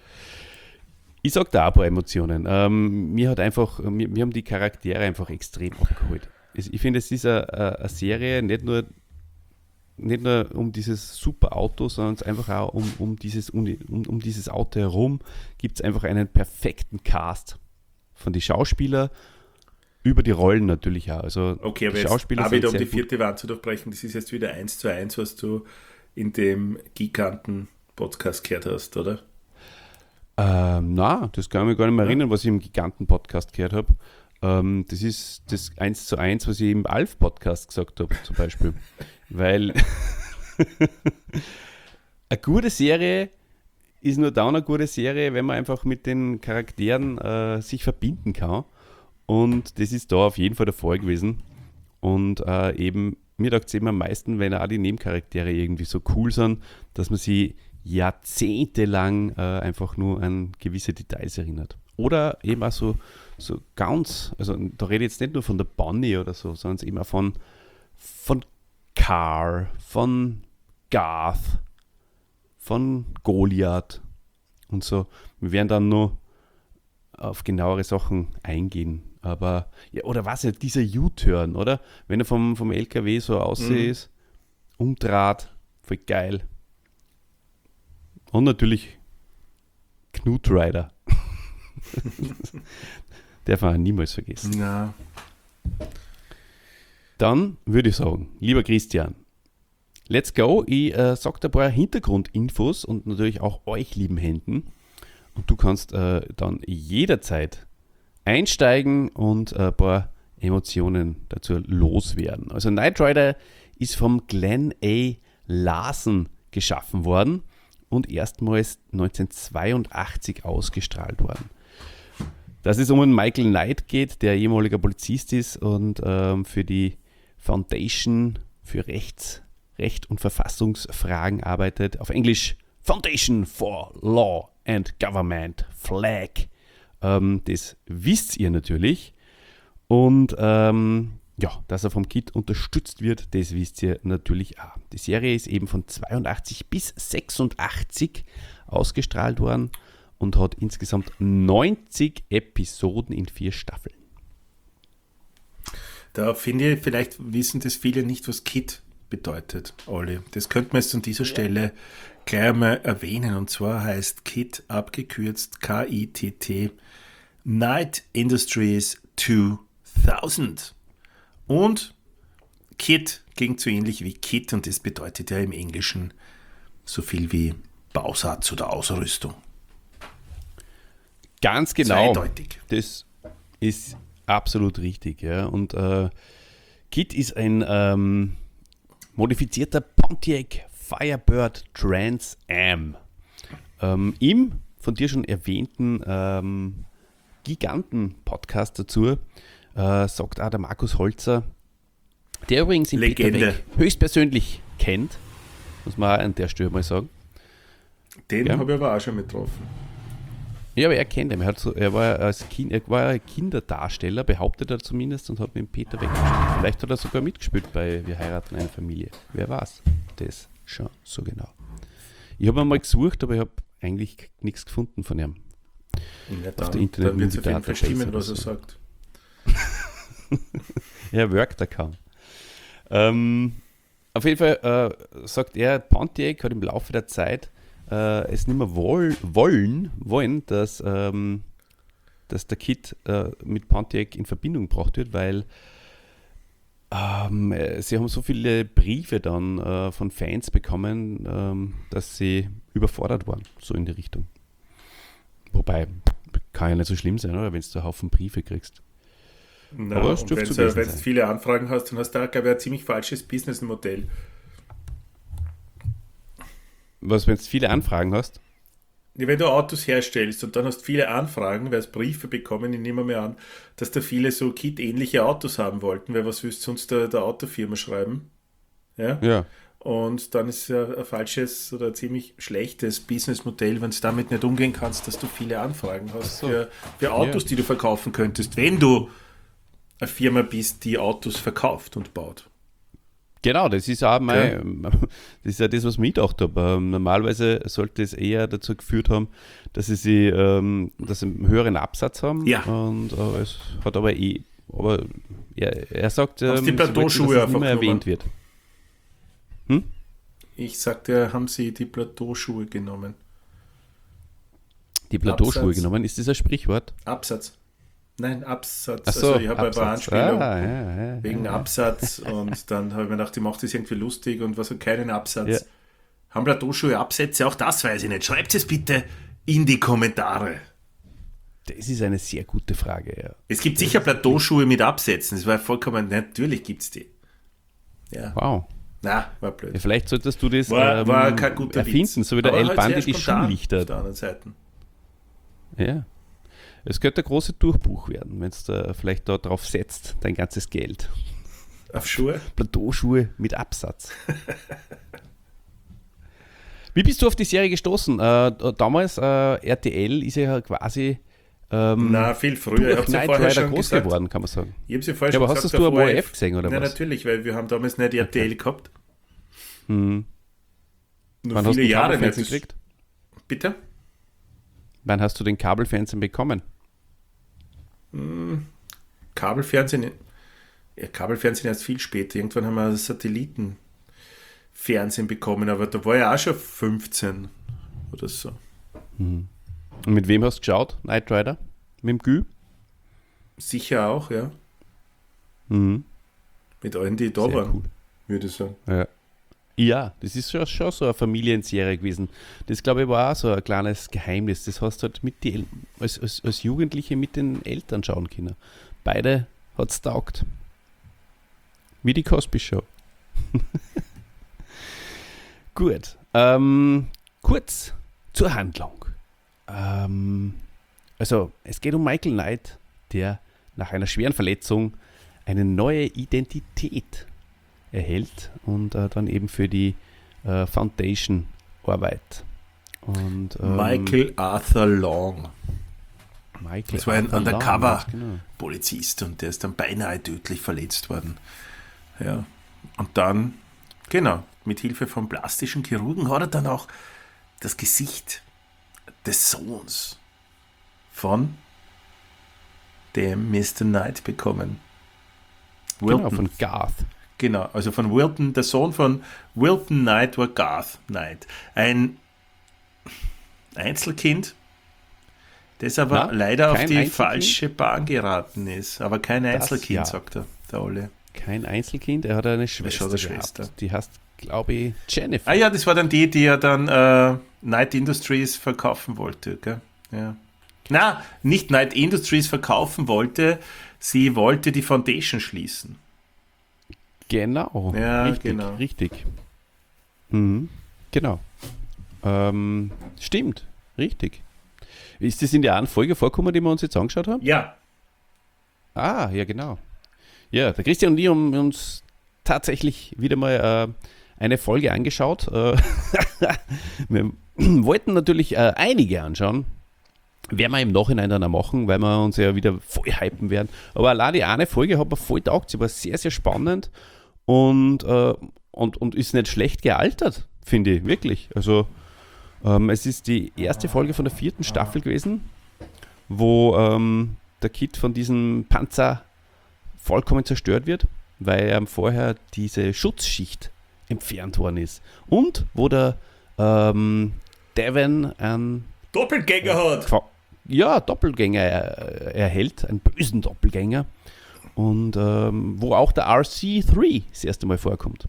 [SPEAKER 1] Ich sag da auch ein paar Emotionen. Ähm, mir hat einfach, mir, mir haben die Charaktere einfach extrem abgeholt. Es- Ich finde, es ist eine, eine eine Serie, nicht nur, nicht nur um dieses super Auto, sondern es einfach auch um, um, dieses, um, um, um dieses Auto herum gibt es einfach einen perfekten Cast von den Schauspielern über die Rollen natürlich auch. Also
[SPEAKER 2] Okay, aber
[SPEAKER 1] die
[SPEAKER 2] jetzt
[SPEAKER 1] Schauspieler
[SPEAKER 2] auch wieder, um
[SPEAKER 1] sind
[SPEAKER 2] die
[SPEAKER 1] sehr gut.
[SPEAKER 2] vierte Wand zu durchbrechen, das ist jetzt wieder eins zu eins, was du in dem Giganten-Podcast gehört hast, oder?
[SPEAKER 1] Ähm, na, das kann ich mich gar nicht mehr
[SPEAKER 2] Ja.
[SPEAKER 1] erinnern, was ich im Giganten-Podcast gehört habe. Ähm, das ist das eins zu eins, was ich im Alf-Podcast gesagt habe, zum Beispiel. Weil eine gute Serie ist nur dann eine gute Serie, wenn man einfach mit den Charakteren äh, sich verbinden kann. Und das ist da auf jeden Fall der Fall gewesen. Und äh, eben, mir taugt es eben am meisten, wenn auch die Nebencharaktere irgendwie so cool sind, dass man sie jahrzehntelang äh, einfach nur an gewisse Details erinnert. Oder eben auch so, so ganz, also da rede ich jetzt nicht nur von der Bonnie oder so, sondern eben auch von, von Carl, von Garth, von Goliath und so. Wir werden dann noch auf genauere Sachen eingehen. Aber, ja, oder was, ja, dieser U-Turn, oder? Wenn er vom, vom L K W so aussieht, mhm. umdraht, voll geil. Und natürlich Knut Rider. Darf man niemals vergessen.
[SPEAKER 2] Na,
[SPEAKER 1] Dann würde ich sagen, lieber Christian, let's go. Ich äh, sage dir ein paar Hintergrundinfos und natürlich auch euch, lieben Händen. Und du kannst äh, dann jederzeit einsteigen und ein paar Emotionen dazu loswerden. Also Knight Rider ist vom Glenn A. Larson geschaffen worden und erstmals neunzehnhundertzweiundachtzig ausgestrahlt worden. Dass es um einen Michael Knight geht, der ehemaliger Polizist ist und ähm, für die Foundation für Rechts, Recht und Verfassungsfragen arbeitet. Auf Englisch Foundation for Law and Government Flag. Ähm, das wisst ihr natürlich. Und ähm, ja, dass er vom Kid unterstützt wird, das wisst ihr natürlich auch. Die Serie ist eben von zweiundachtzig bis sechsundachtzig ausgestrahlt worden und hat insgesamt neunzig Episoden in vier Staffeln.
[SPEAKER 2] da finde ich, vielleicht wissen das viele nicht, was Kid bedeutet, Olli. Das könnte man jetzt an dieser Stelle gleich einmal erwähnen. Und zwar heißt Kid abgekürzt K I T T Knight Industries zweitausend. Und Kit klingt so ähnlich wie Kit und das bedeutet ja im Englischen so viel wie Bausatz oder Ausrüstung.
[SPEAKER 1] Ganz genau.
[SPEAKER 2] Zweideutig.
[SPEAKER 1] Das ist absolut richtig. Ja. Und äh, Kit ist ein ähm, modifizierter Pontiac Firebird Trans Am. Ähm, Im von dir schon erwähnten ähm, Giganten-Podcast dazu äh, sagt auch der Markus Holzer, der übrigens in
[SPEAKER 2] Legende.
[SPEAKER 1] Peter Weck höchstpersönlich kennt, muss man auch an der Stelle mal sagen.
[SPEAKER 2] Den
[SPEAKER 1] Ja.
[SPEAKER 2] habe ich aber auch schon getroffen.
[SPEAKER 1] Ja, aber er kennt ihn. Er, hat so, er, war als kind, er war ein Kinderdarsteller, behauptet er zumindest, und hat mit dem Peter Weck gespielt. Vielleicht hat er sogar mitgespielt bei Wir heiraten eine Familie. Wer weiß das schon so genau. Ich habe mal gesucht, aber ich habe eigentlich nichts gefunden von ihm.
[SPEAKER 2] Ja,
[SPEAKER 1] Auf
[SPEAKER 2] dann,
[SPEAKER 1] der Internet-
[SPEAKER 2] dann wird es auf jeden Fall
[SPEAKER 1] Database
[SPEAKER 2] stimmen,
[SPEAKER 1] oder
[SPEAKER 2] was er
[SPEAKER 1] so.
[SPEAKER 2] sagt.
[SPEAKER 1] Er workt da kaum. Ähm, auf jeden Fall äh, sagt er, Pontiac hat im Laufe der Zeit äh, es nicht mehr woll, wollen, wollen, dass, ähm, dass der Kit äh, mit Pontiac in Verbindung gebracht wird, weil ähm, äh, sie haben so viele Briefe dann äh, von Fans bekommen, ähm, dass sie überfordert waren, so in die Richtung. Wobei, kann ja nicht so schlimm sein, oder, wenn du einen Haufen Briefe kriegst.
[SPEAKER 2] Na,
[SPEAKER 1] Aber es
[SPEAKER 2] und
[SPEAKER 1] dürfte
[SPEAKER 2] wenn
[SPEAKER 1] so
[SPEAKER 2] du
[SPEAKER 1] gewesen sein.
[SPEAKER 2] viele Anfragen hast, dann hast du da, glaube ich, ein ziemlich falsches Businessmodell.
[SPEAKER 1] Was, wenn du viele Anfragen hast?
[SPEAKER 2] Ja, wenn du Autos herstellst und dann hast viele Anfragen, weil es Briefe bekommen, ich nehme mir an, dass da viele so Kit-ähnliche Autos haben wollten, weil was willst du sonst der, der Autofirma schreiben? Ja?
[SPEAKER 1] Ja.
[SPEAKER 2] Und dann ist ja ein falsches oder ein ziemlich schlechtes Businessmodell, wenn du damit nicht umgehen kannst, dass du viele Anfragen hast
[SPEAKER 1] Ach so.
[SPEAKER 2] für, für Autos,
[SPEAKER 1] Ja.
[SPEAKER 2] die du verkaufen könntest, wenn du eine Firma bist, die Autos verkauft und baut.
[SPEAKER 1] Genau, das ist auch mein, das ist ja das, was ich mir gedacht habe. Ähm, normalerweise sollte es eher dazu geführt haben, dass sie, sie ähm, dass sie einen höheren Absatz haben.
[SPEAKER 2] Ja.
[SPEAKER 1] Und äh, es hat aber eh, aber er, er sagt,
[SPEAKER 2] Haben sie
[SPEAKER 1] ähm,
[SPEAKER 2] die
[SPEAKER 1] sie wollten,
[SPEAKER 2] Plateauschuhe
[SPEAKER 1] dass es nicht mehr
[SPEAKER 2] einfach
[SPEAKER 1] erwähnt wird.
[SPEAKER 2] Ich sagte, haben sie die Plateauschuhe genommen.
[SPEAKER 1] Die Plateauschuhe
[SPEAKER 2] Absatz.
[SPEAKER 1] genommen, ist das ein Sprichwort?
[SPEAKER 2] Absatz. Nein, Absatz.
[SPEAKER 1] Ach so,
[SPEAKER 2] also ich habe eine
[SPEAKER 1] Absatz.
[SPEAKER 2] Anspielung
[SPEAKER 1] Ah, ja, ja,
[SPEAKER 2] wegen
[SPEAKER 1] ja.
[SPEAKER 2] Absatz und dann habe ich mir gedacht, ich mache das irgendwie lustig und was hat keinen Absatz.
[SPEAKER 1] Ja.
[SPEAKER 2] Haben Plateauschuhe Absätze? Auch das weiß ich nicht. Schreibt es bitte in die Kommentare.
[SPEAKER 1] Das ist eine sehr gute Frage, ja.
[SPEAKER 2] Es gibt sicher Plateauschuhe mit Absätzen. Das war vollkommen, natürlich gibt es die. Ja,
[SPEAKER 1] Wow.
[SPEAKER 2] na, war
[SPEAKER 1] Ja,
[SPEAKER 2] blöd.
[SPEAKER 1] vielleicht solltest du das
[SPEAKER 2] War,
[SPEAKER 1] ähm,
[SPEAKER 2] war kein guter
[SPEAKER 1] erfinden,
[SPEAKER 2] Witz.
[SPEAKER 1] so wie der
[SPEAKER 2] Aber
[SPEAKER 1] El
[SPEAKER 2] halt
[SPEAKER 1] Bandi
[SPEAKER 2] sehr
[SPEAKER 1] die
[SPEAKER 2] spontan
[SPEAKER 1] Schullichter.
[SPEAKER 2] Auf der anderen Seite.
[SPEAKER 1] Ja. Es könnte ein großer Durchbruch werden, wenn es da vielleicht da drauf setzt, dein ganzes Geld.
[SPEAKER 2] Auf Schuhe?
[SPEAKER 1] Plateauschuhe mit Absatz. Wie bist du auf die Serie gestoßen? Äh, damals, äh, R T L ist ja quasi ähm,
[SPEAKER 2] Na, viel früher. Ich
[SPEAKER 1] durch
[SPEAKER 2] habe ja
[SPEAKER 1] Knight
[SPEAKER 2] vorher
[SPEAKER 1] Rider
[SPEAKER 2] schon
[SPEAKER 1] groß
[SPEAKER 2] gesagt.
[SPEAKER 1] geworden, kann man sagen.
[SPEAKER 2] Ich habe sie vorher
[SPEAKER 1] Ja,
[SPEAKER 2] schon
[SPEAKER 1] aber
[SPEAKER 2] gesagt.
[SPEAKER 1] hast du am
[SPEAKER 2] der
[SPEAKER 1] O R F gesehen, oder
[SPEAKER 2] Nein,
[SPEAKER 1] was?
[SPEAKER 2] natürlich, weil wir haben damals nicht R T L gehabt.
[SPEAKER 1] Hm.
[SPEAKER 2] Nur
[SPEAKER 1] Wann hast
[SPEAKER 2] viele
[SPEAKER 1] du
[SPEAKER 2] Jahre
[SPEAKER 1] Kabelfernsehen
[SPEAKER 2] nicht.
[SPEAKER 1] gekriegt?
[SPEAKER 2] Bitte?
[SPEAKER 1] Wann hast du den Kabelfernsehen bekommen?
[SPEAKER 2] Kabelfernsehen, ja, Kabelfernsehen erst viel später. Irgendwann haben wir Satellitenfernsehen bekommen, aber da war ja auch schon fünfzehn oder so.
[SPEAKER 1] Und mit wem hast du geschaut? Knight Rider? Mit dem Gü?
[SPEAKER 2] Sicher auch, ja.
[SPEAKER 1] Mhm.
[SPEAKER 2] Mit allen, die da
[SPEAKER 1] Sehr
[SPEAKER 2] waren,
[SPEAKER 1] cool.
[SPEAKER 2] würde ich sagen.
[SPEAKER 1] Ja. Ja, das ist schon, schon so eine Familienserie gewesen. Das, glaube ich, war auch so ein kleines Geheimnis. Das hast du halt mit die El als, als, als Jugendliche mit den Eltern schauen können. Beide hat es taugt. Wie die Cosby Show. Gut. Ähm, kurz zur Handlung. Ähm, also, es geht um Michael Knight, der nach einer schweren Verletzung eine neue Identität erhält und äh, dann eben für die äh, Foundation arbeitet. Und, ähm,
[SPEAKER 2] Michael Arthur Long.
[SPEAKER 1] Michael
[SPEAKER 2] Das war ein
[SPEAKER 1] Arthur Long,
[SPEAKER 2] Undercover-Polizist
[SPEAKER 1] genau.
[SPEAKER 2] und der ist dann beinahe tödlich verletzt worden. Ja. Und dann, genau, mit Hilfe von plastischen Chirurgen hat er dann auch das Gesicht des Sohns von dem Mister Knight bekommen.
[SPEAKER 1] Genau,
[SPEAKER 2] Wilton.
[SPEAKER 1] von Garth.
[SPEAKER 2] Genau, also von Wilton, der Sohn von Wilton Knight war Garth Knight. Ein Einzelkind, das aber
[SPEAKER 1] Nein,
[SPEAKER 2] leider auf
[SPEAKER 1] kein
[SPEAKER 2] die
[SPEAKER 1] Einzelkind?
[SPEAKER 2] falsche Bahn geraten ist. Aber kein
[SPEAKER 1] Das
[SPEAKER 2] Einzelkind,
[SPEAKER 1] ja.
[SPEAKER 2] sagt er, der Olle.
[SPEAKER 1] Kein Einzelkind, er hat eine Schwester,
[SPEAKER 2] eine
[SPEAKER 1] gehabt.
[SPEAKER 2] Schwester.
[SPEAKER 1] Die heißt, glaube ich, Jennifer.
[SPEAKER 2] Ah ja, das war dann die, die er dann äh, Night Industries verkaufen wollte, gell? Ja. Na, nicht Night Industries verkaufen wollte, sie wollte die Foundation schließen.
[SPEAKER 1] Genau,
[SPEAKER 2] Ja,
[SPEAKER 1] richtig,
[SPEAKER 2] genau.
[SPEAKER 1] richtig. Mhm. Genau. Ähm, stimmt, richtig. Ist das in der einen Folge vorgekommen, die wir uns jetzt angeschaut haben?
[SPEAKER 2] Ja.
[SPEAKER 1] Ah, ja, genau. Ja, der Christian und ich haben uns tatsächlich wieder mal äh, eine Folge angeschaut. Äh, wir wollten natürlich äh, einige anschauen. Werden wir im Nachhinein dann auch machen, weil wir uns ja wieder voll hypen werden. Aber allein die eine Folge hat mir voll taugt. Sie war sehr, sehr spannend und, äh, und, und ist nicht schlecht gealtert, finde ich, wirklich. Also ähm, es ist die erste Folge von der vierten Staffel gewesen, wo ähm, der Kid von diesem Panzer vollkommen zerstört wird, weil ähm, vorher diese Schutzschicht entfernt worden ist. Und wo der ähm, Devon einen
[SPEAKER 2] Doppelgänger hat.
[SPEAKER 1] Qua- ja, Doppelgänger er, erhält, einen bösen Doppelgänger. Und ähm, wo auch der R C drei das erste Mal vorkommt.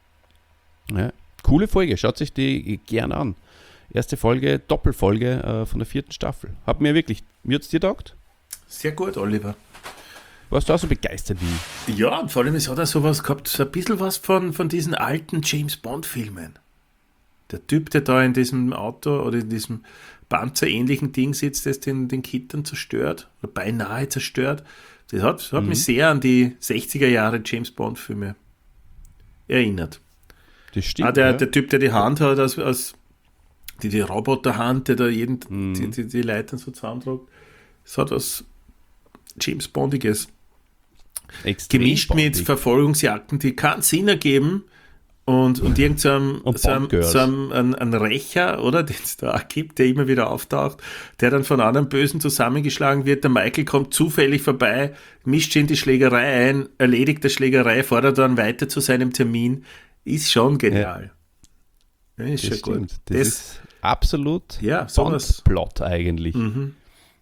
[SPEAKER 1] Ja, coole Folge, schaut sich die gerne an. Erste Folge, Doppelfolge äh, von der vierten Staffel. Hat mir wirklich, mir hat's dir taugt?
[SPEAKER 2] Sehr gut, Oliver.
[SPEAKER 1] Warst du auch so begeistert wie ich?
[SPEAKER 2] Ja, und vor allem, es hat auch sowas gehabt, so ein bisschen was von, von diesen alten James-Bond-Filmen. Der Typ, der da in diesem Auto oder in diesem panzerähnlichen Ding sitzt, das den, den Kittern zerstört, oder beinahe zerstört, das hat, das hat
[SPEAKER 1] Mhm.
[SPEAKER 2] mich sehr an die sechziger Jahre James-Bond-Filme erinnert.
[SPEAKER 1] Das stimmt.
[SPEAKER 2] Ah, der,
[SPEAKER 1] ja.
[SPEAKER 2] der Typ, der die Hand hat, als, als die, die Roboterhand, der da jeden,
[SPEAKER 1] Mhm.
[SPEAKER 2] die, die, die Leitern so zusammendrückt, das hat was James-Bondiges.
[SPEAKER 1] Extrem
[SPEAKER 2] Gemischt mit
[SPEAKER 1] bondig.
[SPEAKER 2] Verfolgungsjagden, die keinen Sinn ergeben und, und irgend so einem,
[SPEAKER 1] Und
[SPEAKER 2] so einem,
[SPEAKER 1] Bond-Girls.
[SPEAKER 2] so einem ein, ein Rächer, oder, den es da auch gibt, der immer wieder auftaucht, der dann von anderen Bösen zusammengeschlagen wird. Der Michael kommt zufällig vorbei, mischt sich in die Schlägerei ein, erledigt die Schlägerei, fordert dann weiter zu seinem Termin. Ist schon genial. Ja, ist
[SPEAKER 1] Das
[SPEAKER 2] schon
[SPEAKER 1] stimmt.
[SPEAKER 2] gut.
[SPEAKER 1] Das, ist absolut
[SPEAKER 2] ja, sowas.
[SPEAKER 1] Bond-Plot eigentlich.
[SPEAKER 2] Mhm.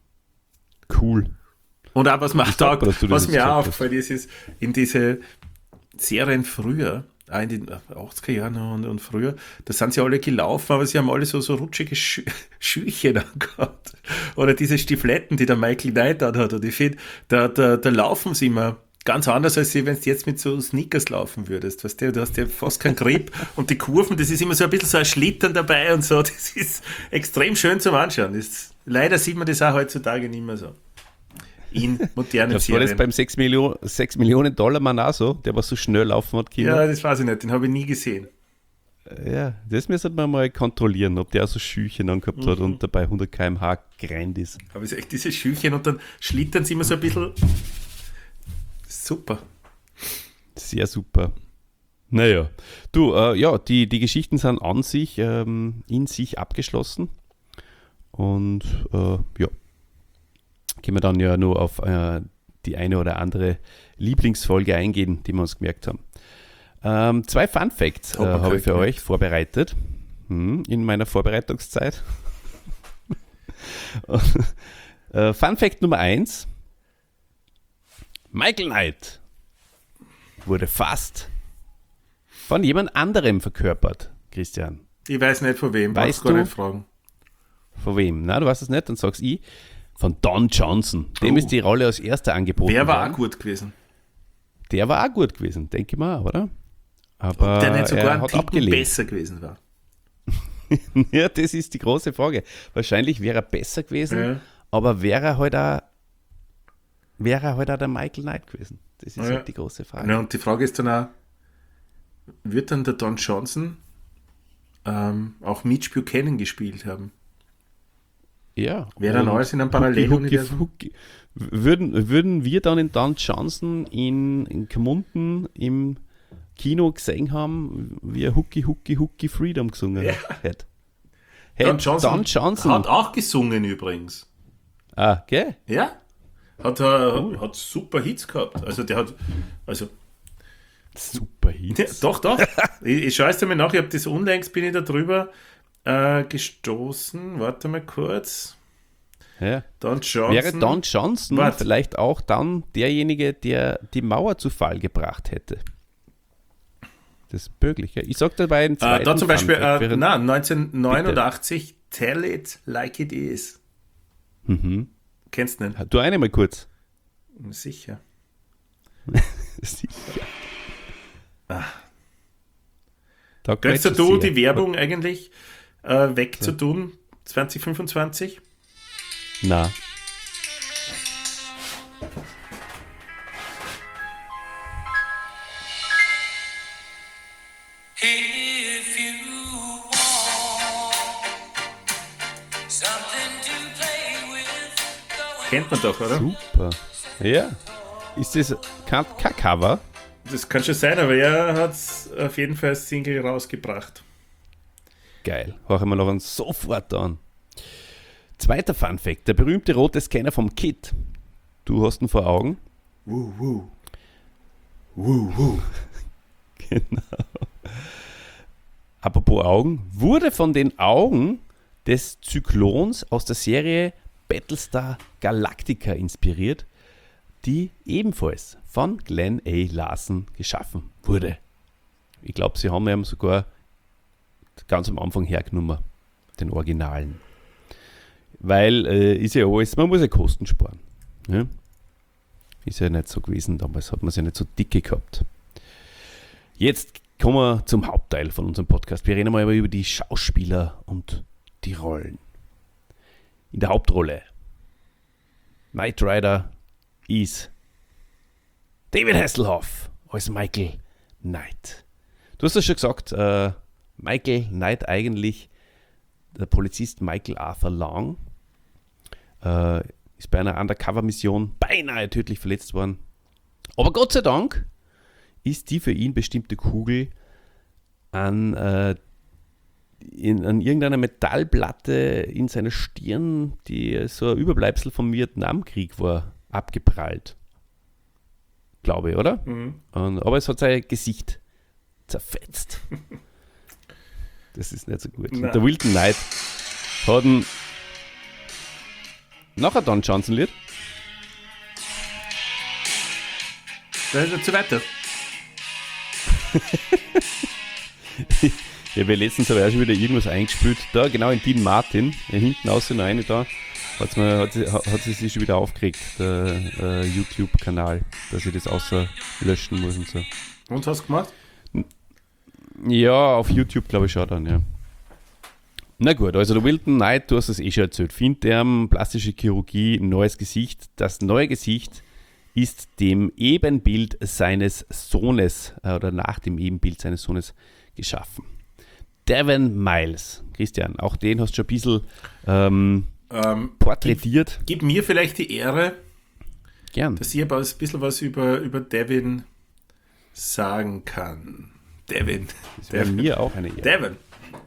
[SPEAKER 1] Cool.
[SPEAKER 2] Und auch was mir,
[SPEAKER 1] Ich sag,
[SPEAKER 2] auch,
[SPEAKER 1] dass du
[SPEAKER 2] was
[SPEAKER 1] das
[SPEAKER 2] mir auch
[SPEAKER 1] gesagt
[SPEAKER 2] aufgefallen ist, ist, in diese Serien früher, auch in den achtziger Jahren und, und früher, da sind sie alle gelaufen, aber sie haben alle so, so rutschige Schü Schüchen angehabt. Oder diese Stifletten, die der Michael Knight hat. Und ich finde, da, da, da laufen sie immer ganz anders, als wenn du jetzt mit so Sneakers laufen würdest. Weißt du, du hast ja fast keinen Grip und die Kurven, das ist immer so ein bisschen so ein Schlittern dabei und so. Das ist extrem schön zum Anschauen. Das, leider sieht man das auch heutzutage nicht mehr so. In modernen
[SPEAKER 1] Das war das
[SPEAKER 2] Serien.
[SPEAKER 1] beim sechs Millionen Dollar Mann auch so, der was so schnell laufen hat. Kino.
[SPEAKER 2] Ja, das weiß ich nicht, den habe ich nie gesehen.
[SPEAKER 1] Ja, das müssen wir mal kontrollieren, ob der auch so Schüchen angehabt
[SPEAKER 2] Mhm.
[SPEAKER 1] hat und dabei hundert Kilometer pro Stunde gerannt ist.
[SPEAKER 2] Aber es ist echt diese Schüchen und dann schlittern sie immer so ein bisschen. Super.
[SPEAKER 1] Sehr super. Naja, du, äh, ja, die, die Geschichten sind an sich, ähm, in sich abgeschlossen. Und äh, ja, können wir dann ja nur auf äh, die eine oder andere Lieblingsfolge eingehen, die wir uns gemerkt haben. Ähm, zwei Fun Facts äh,
[SPEAKER 2] Hat man
[SPEAKER 1] habe ich für
[SPEAKER 2] gemerkt.
[SPEAKER 1] euch vorbereitet, hm, in meiner Vorbereitungszeit. äh, Fun Fact Nummer eins. Michael Knight wurde fast von jemand anderem verkörpert, Christian.
[SPEAKER 2] Ich weiß nicht von wem,
[SPEAKER 1] Weißt
[SPEAKER 2] brauchst gar
[SPEAKER 1] du?
[SPEAKER 2] nicht fragen.
[SPEAKER 1] Von wem? Na, du weißt es nicht, dann sag's ich. Von Don Johnson. Dem
[SPEAKER 2] Oh.
[SPEAKER 1] ist die Rolle als erster angeboten
[SPEAKER 2] Wer war
[SPEAKER 1] worden.
[SPEAKER 2] auch gut gewesen?
[SPEAKER 1] Der war auch gut gewesen, denke ich mal, oder? Aber
[SPEAKER 2] Ob der nicht sogar
[SPEAKER 1] er
[SPEAKER 2] ein
[SPEAKER 1] hat
[SPEAKER 2] Ticken
[SPEAKER 1] abgelehnt.
[SPEAKER 2] besser gewesen war.
[SPEAKER 1] Ja, das ist die große Frage. Wahrscheinlich wäre er besser gewesen,
[SPEAKER 2] Ja.
[SPEAKER 1] aber wäre er halt auch, wäre er halt auch der Michael Knight gewesen? Das ist
[SPEAKER 2] Ja.
[SPEAKER 1] halt die große Frage.
[SPEAKER 2] Ja, und die Frage ist dann auch, wird dann der Don Johnson ähm, auch Mitch Buchanan gespielt haben?
[SPEAKER 1] Ja.
[SPEAKER 2] Wäre dann
[SPEAKER 1] und
[SPEAKER 2] alles in einem
[SPEAKER 1] Hucki,
[SPEAKER 2] Paralleluniversum?
[SPEAKER 1] Hucki, Hucki. Würden, würden wir dann in Don Johnson in, in Gmunden im Kino gesehen haben, wie er Hucki, Hucki, Hucki Freedom gesungen
[SPEAKER 2] Ja.
[SPEAKER 1] hat?
[SPEAKER 2] Don
[SPEAKER 1] Hätte
[SPEAKER 2] Johnson,
[SPEAKER 1] Don Johnson.
[SPEAKER 2] hat auch gesungen übrigens.
[SPEAKER 1] Ah, gell?
[SPEAKER 2] Ja? Hat, äh, hat super Hits gehabt. Also der hat, also
[SPEAKER 1] Super Hit.
[SPEAKER 2] ja, doch, doch. ich, ich schaue es dir mal nach, ich habe das unlängst, bin ich da drüber äh, gestoßen. Warte mal kurz.
[SPEAKER 1] Ja.
[SPEAKER 2] Don Johnson.
[SPEAKER 1] Wäre Don Johnson
[SPEAKER 2] Wart.
[SPEAKER 1] vielleicht auch dann derjenige, der die Mauer zu Fall gebracht hätte? Das ist möglich. Ja. Ich sage dabei einen
[SPEAKER 2] Äh,
[SPEAKER 1] zweiten
[SPEAKER 2] da zum Beispiel,
[SPEAKER 1] Funfact,
[SPEAKER 2] äh,
[SPEAKER 1] während-
[SPEAKER 2] na, neunzehnhundertneunundachtzig, Tell It Like It Is.
[SPEAKER 1] Mhm.
[SPEAKER 2] Kennst du nicht?
[SPEAKER 1] Du eine mal kurz.
[SPEAKER 2] Sicher.
[SPEAKER 1] Sicher.
[SPEAKER 2] Ah.
[SPEAKER 1] Da
[SPEAKER 2] Könntest
[SPEAKER 1] quetscht
[SPEAKER 2] du
[SPEAKER 1] es sehr.
[SPEAKER 2] die Werbung eigentlich äh, wegzutun, zwanzig fünfundzwanzig?
[SPEAKER 1] Na.
[SPEAKER 4] If you want something to play with,
[SPEAKER 2] Kennt man doch, oder?
[SPEAKER 1] Super. Ja. Ist das kein, kein Cover?
[SPEAKER 2] Das kann schon sein, aber er hat auf jeden Fall als Single rausgebracht.
[SPEAKER 1] Geil. Hören wir noch einen sofort an. Zweiter Funfact. Der berühmte rote Scanner vom Kit. Du hast ihn vor Augen.
[SPEAKER 2] Wuh, wuh. Wuh, wuh.
[SPEAKER 1] Genau. Apropos Augen. Wurde von den Augen des Zyklons aus der Serie Battlestar Galactica inspiriert, die ebenfalls von Glenn A. Larson geschaffen wurde. Ich glaube, sie haben ihn sogar ganz am Anfang hergenommen, den Originalen. Weil äh, ist ja alles, man muss ja Kosten sparen. Ja? Ist ja nicht so gewesen, damals hat man es ja nicht so dicke gehabt. Jetzt kommen wir zum Hauptteil von unserem Podcast. Wir reden mal über die Schauspieler und die Rollen. In der Hauptrolle Knight Rider ist David Hasselhoff als Michael Knight. Du hast ja schon gesagt, äh, Michael Knight eigentlich, der Polizist Michael Arthur Long, äh, ist bei einer Undercover-Mission beinahe tödlich verletzt worden. Aber Gott sei Dank ist die für ihn bestimmte Kugel an, äh, in, an irgendeiner Metallplatte in seiner Stirn, die so ein Überbleibsel vom Vietnamkrieg war, abgeprallt. Glaube ich, oder?
[SPEAKER 2] Mhm.
[SPEAKER 1] Und, aber es hat sein Gesicht zerfetzt. Das ist nicht so gut.
[SPEAKER 2] Nein.
[SPEAKER 1] Und der Wilton Knight hat ein nachher Don Johnson Lied.
[SPEAKER 2] Da ist er zu weiter.
[SPEAKER 1] Ja, wir letztens habe ich auch schon wieder irgendwas eingespielt. Da, genau in Dean Martin, ja, hinten außen noch eine da, hat's mir, hat, sie, hat sie sich schon wieder aufgeregt, der äh, YouTube-Kanal, dass ich das außer löschen muss und so.
[SPEAKER 2] Und hast du gemacht?
[SPEAKER 1] Ja, auf YouTube glaube ich schon dann, ja. Na gut, also der Wilton Knight, du hast es eh schon erzählt, Finddarm, plastische Chirurgie, neues Gesicht. Das neue Gesicht ist dem Ebenbild seines Sohnes äh, oder nach dem Ebenbild seines Sohnes geschaffen. Devon Miles, Christian, auch den hast du schon ein bisschen ähm,
[SPEAKER 2] Ähm,
[SPEAKER 1] porträtiert.
[SPEAKER 2] gib mir vielleicht die Ehre,
[SPEAKER 1] Gern.
[SPEAKER 2] dass ich aber ein bisschen was über, über Devin sagen kann. Devin.
[SPEAKER 1] Das wäre mir auch eine Ehre.
[SPEAKER 2] Devin.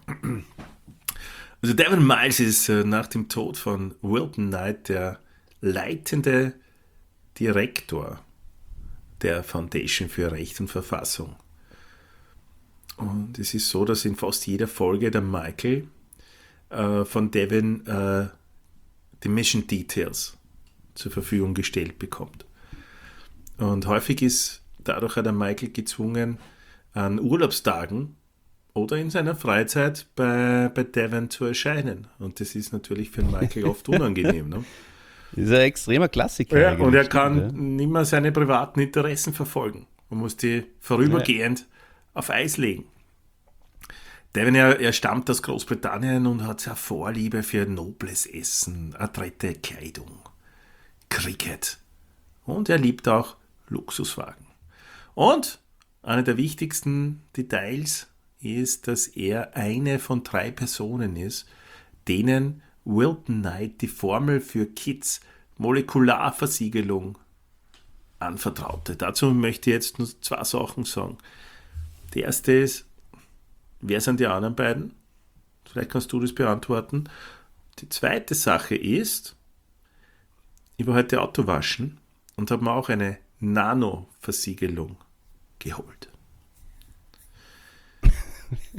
[SPEAKER 2] Also Devin Miles ist äh, nach dem Tod von Wilton Knight der leitende Direktor der Foundation für Recht und Verfassung. Und es ist so, dass in fast jeder Folge der Michael äh, von Devin äh, die Mission Details zur Verfügung gestellt bekommt. Und häufig ist dadurch auch der Michael gezwungen, an Urlaubstagen oder in seiner Freizeit bei, bei Devon zu erscheinen. Und das ist natürlich für den Michael oft unangenehm. Ne?
[SPEAKER 1] Das ist ein extremer Klassiker.
[SPEAKER 2] Ja,
[SPEAKER 1] eigentlich,
[SPEAKER 2] und er
[SPEAKER 1] stimmt,
[SPEAKER 2] kann
[SPEAKER 1] ja.
[SPEAKER 2] nicht mehr seine privaten Interessen verfolgen. Man muss die vorübergehend auf Eis legen. Devon, er, er stammt aus Großbritannien und hat eine Vorliebe für nobles Essen, adrette Kleidung, Cricket. Und er liebt auch Luxuswagen. Und eine der wichtigsten Details ist, dass er eine von drei Personen ist, denen Wilton Knight die Formel für Kids Molekularversiegelung anvertraute. Dazu möchte ich jetzt nur zwei Sachen sagen. Die erste ist, wer sind die anderen beiden? Vielleicht kannst du das beantworten. Die zweite Sache ist, ich war heute Auto waschen und habe mir auch eine Nano-Versiegelung geholt.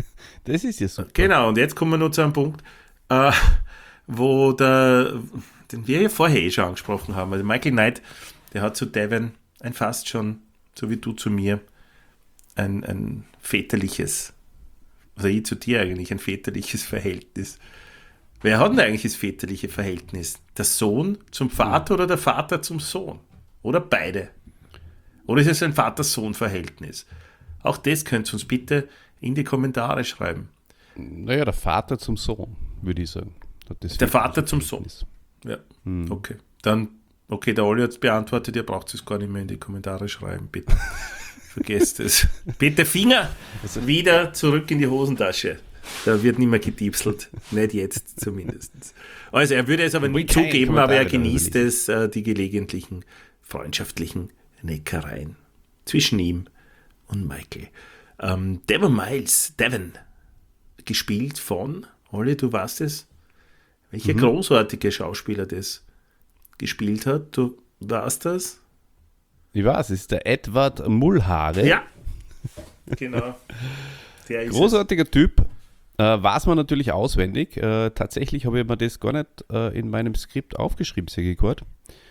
[SPEAKER 1] Das ist ja super.
[SPEAKER 2] Genau, und jetzt kommen wir noch zu einem Punkt, äh, wo der, den wir ja vorher eh schon angesprochen haben. Also Michael Knight, der hat zu Devon ein fast schon, so wie du zu mir, ein, ein väterliches, oder ich zu dir eigentlich, ein väterliches Verhältnis. Wer hat denn eigentlich das väterliche Verhältnis? Der Sohn zum Vater oder der Vater zum Sohn? Oder beide? Oder ist es ein Vater-Sohn-Verhältnis? Auch das könnt ihr uns bitte in die Kommentare schreiben.
[SPEAKER 1] Naja, der Vater zum Sohn, würde ich sagen. Hat das
[SPEAKER 2] Der
[SPEAKER 1] wirklich
[SPEAKER 2] Vater
[SPEAKER 1] ein
[SPEAKER 2] zum Sohn.
[SPEAKER 1] Verhältnis.
[SPEAKER 2] Ja,
[SPEAKER 1] Hm.
[SPEAKER 2] okay. Dann, okay, der Olli hat es beantwortet, ihr braucht es gar nicht mehr in die Kommentare schreiben, bitte. Vergesst es. Bitte Finger wieder zurück in die Hosentasche. Da wird nicht mehr gediebselt. Nicht jetzt zumindest. Also er würde es aber
[SPEAKER 1] Wobei
[SPEAKER 2] nicht
[SPEAKER 1] keine
[SPEAKER 2] zugeben, aber er
[SPEAKER 1] Kommentare
[SPEAKER 2] genießt
[SPEAKER 1] darüber
[SPEAKER 2] es, äh, die gelegentlichen freundschaftlichen Neckereien zwischen ihm und Michael. Ähm, Devon Miles, Devon, gespielt von, Olli, du weißt es, welcher großartige Schauspieler das gespielt hat, du weißt das?
[SPEAKER 1] Ich weiß, es ist der Edward Mulhare.
[SPEAKER 2] Ja, genau. Der ist
[SPEAKER 1] Großartiger Typ. Äh, weiß man natürlich auswendig. Äh, tatsächlich habe ich mir das gar nicht äh, in meinem Skript aufgeschrieben, sehe ich gerade.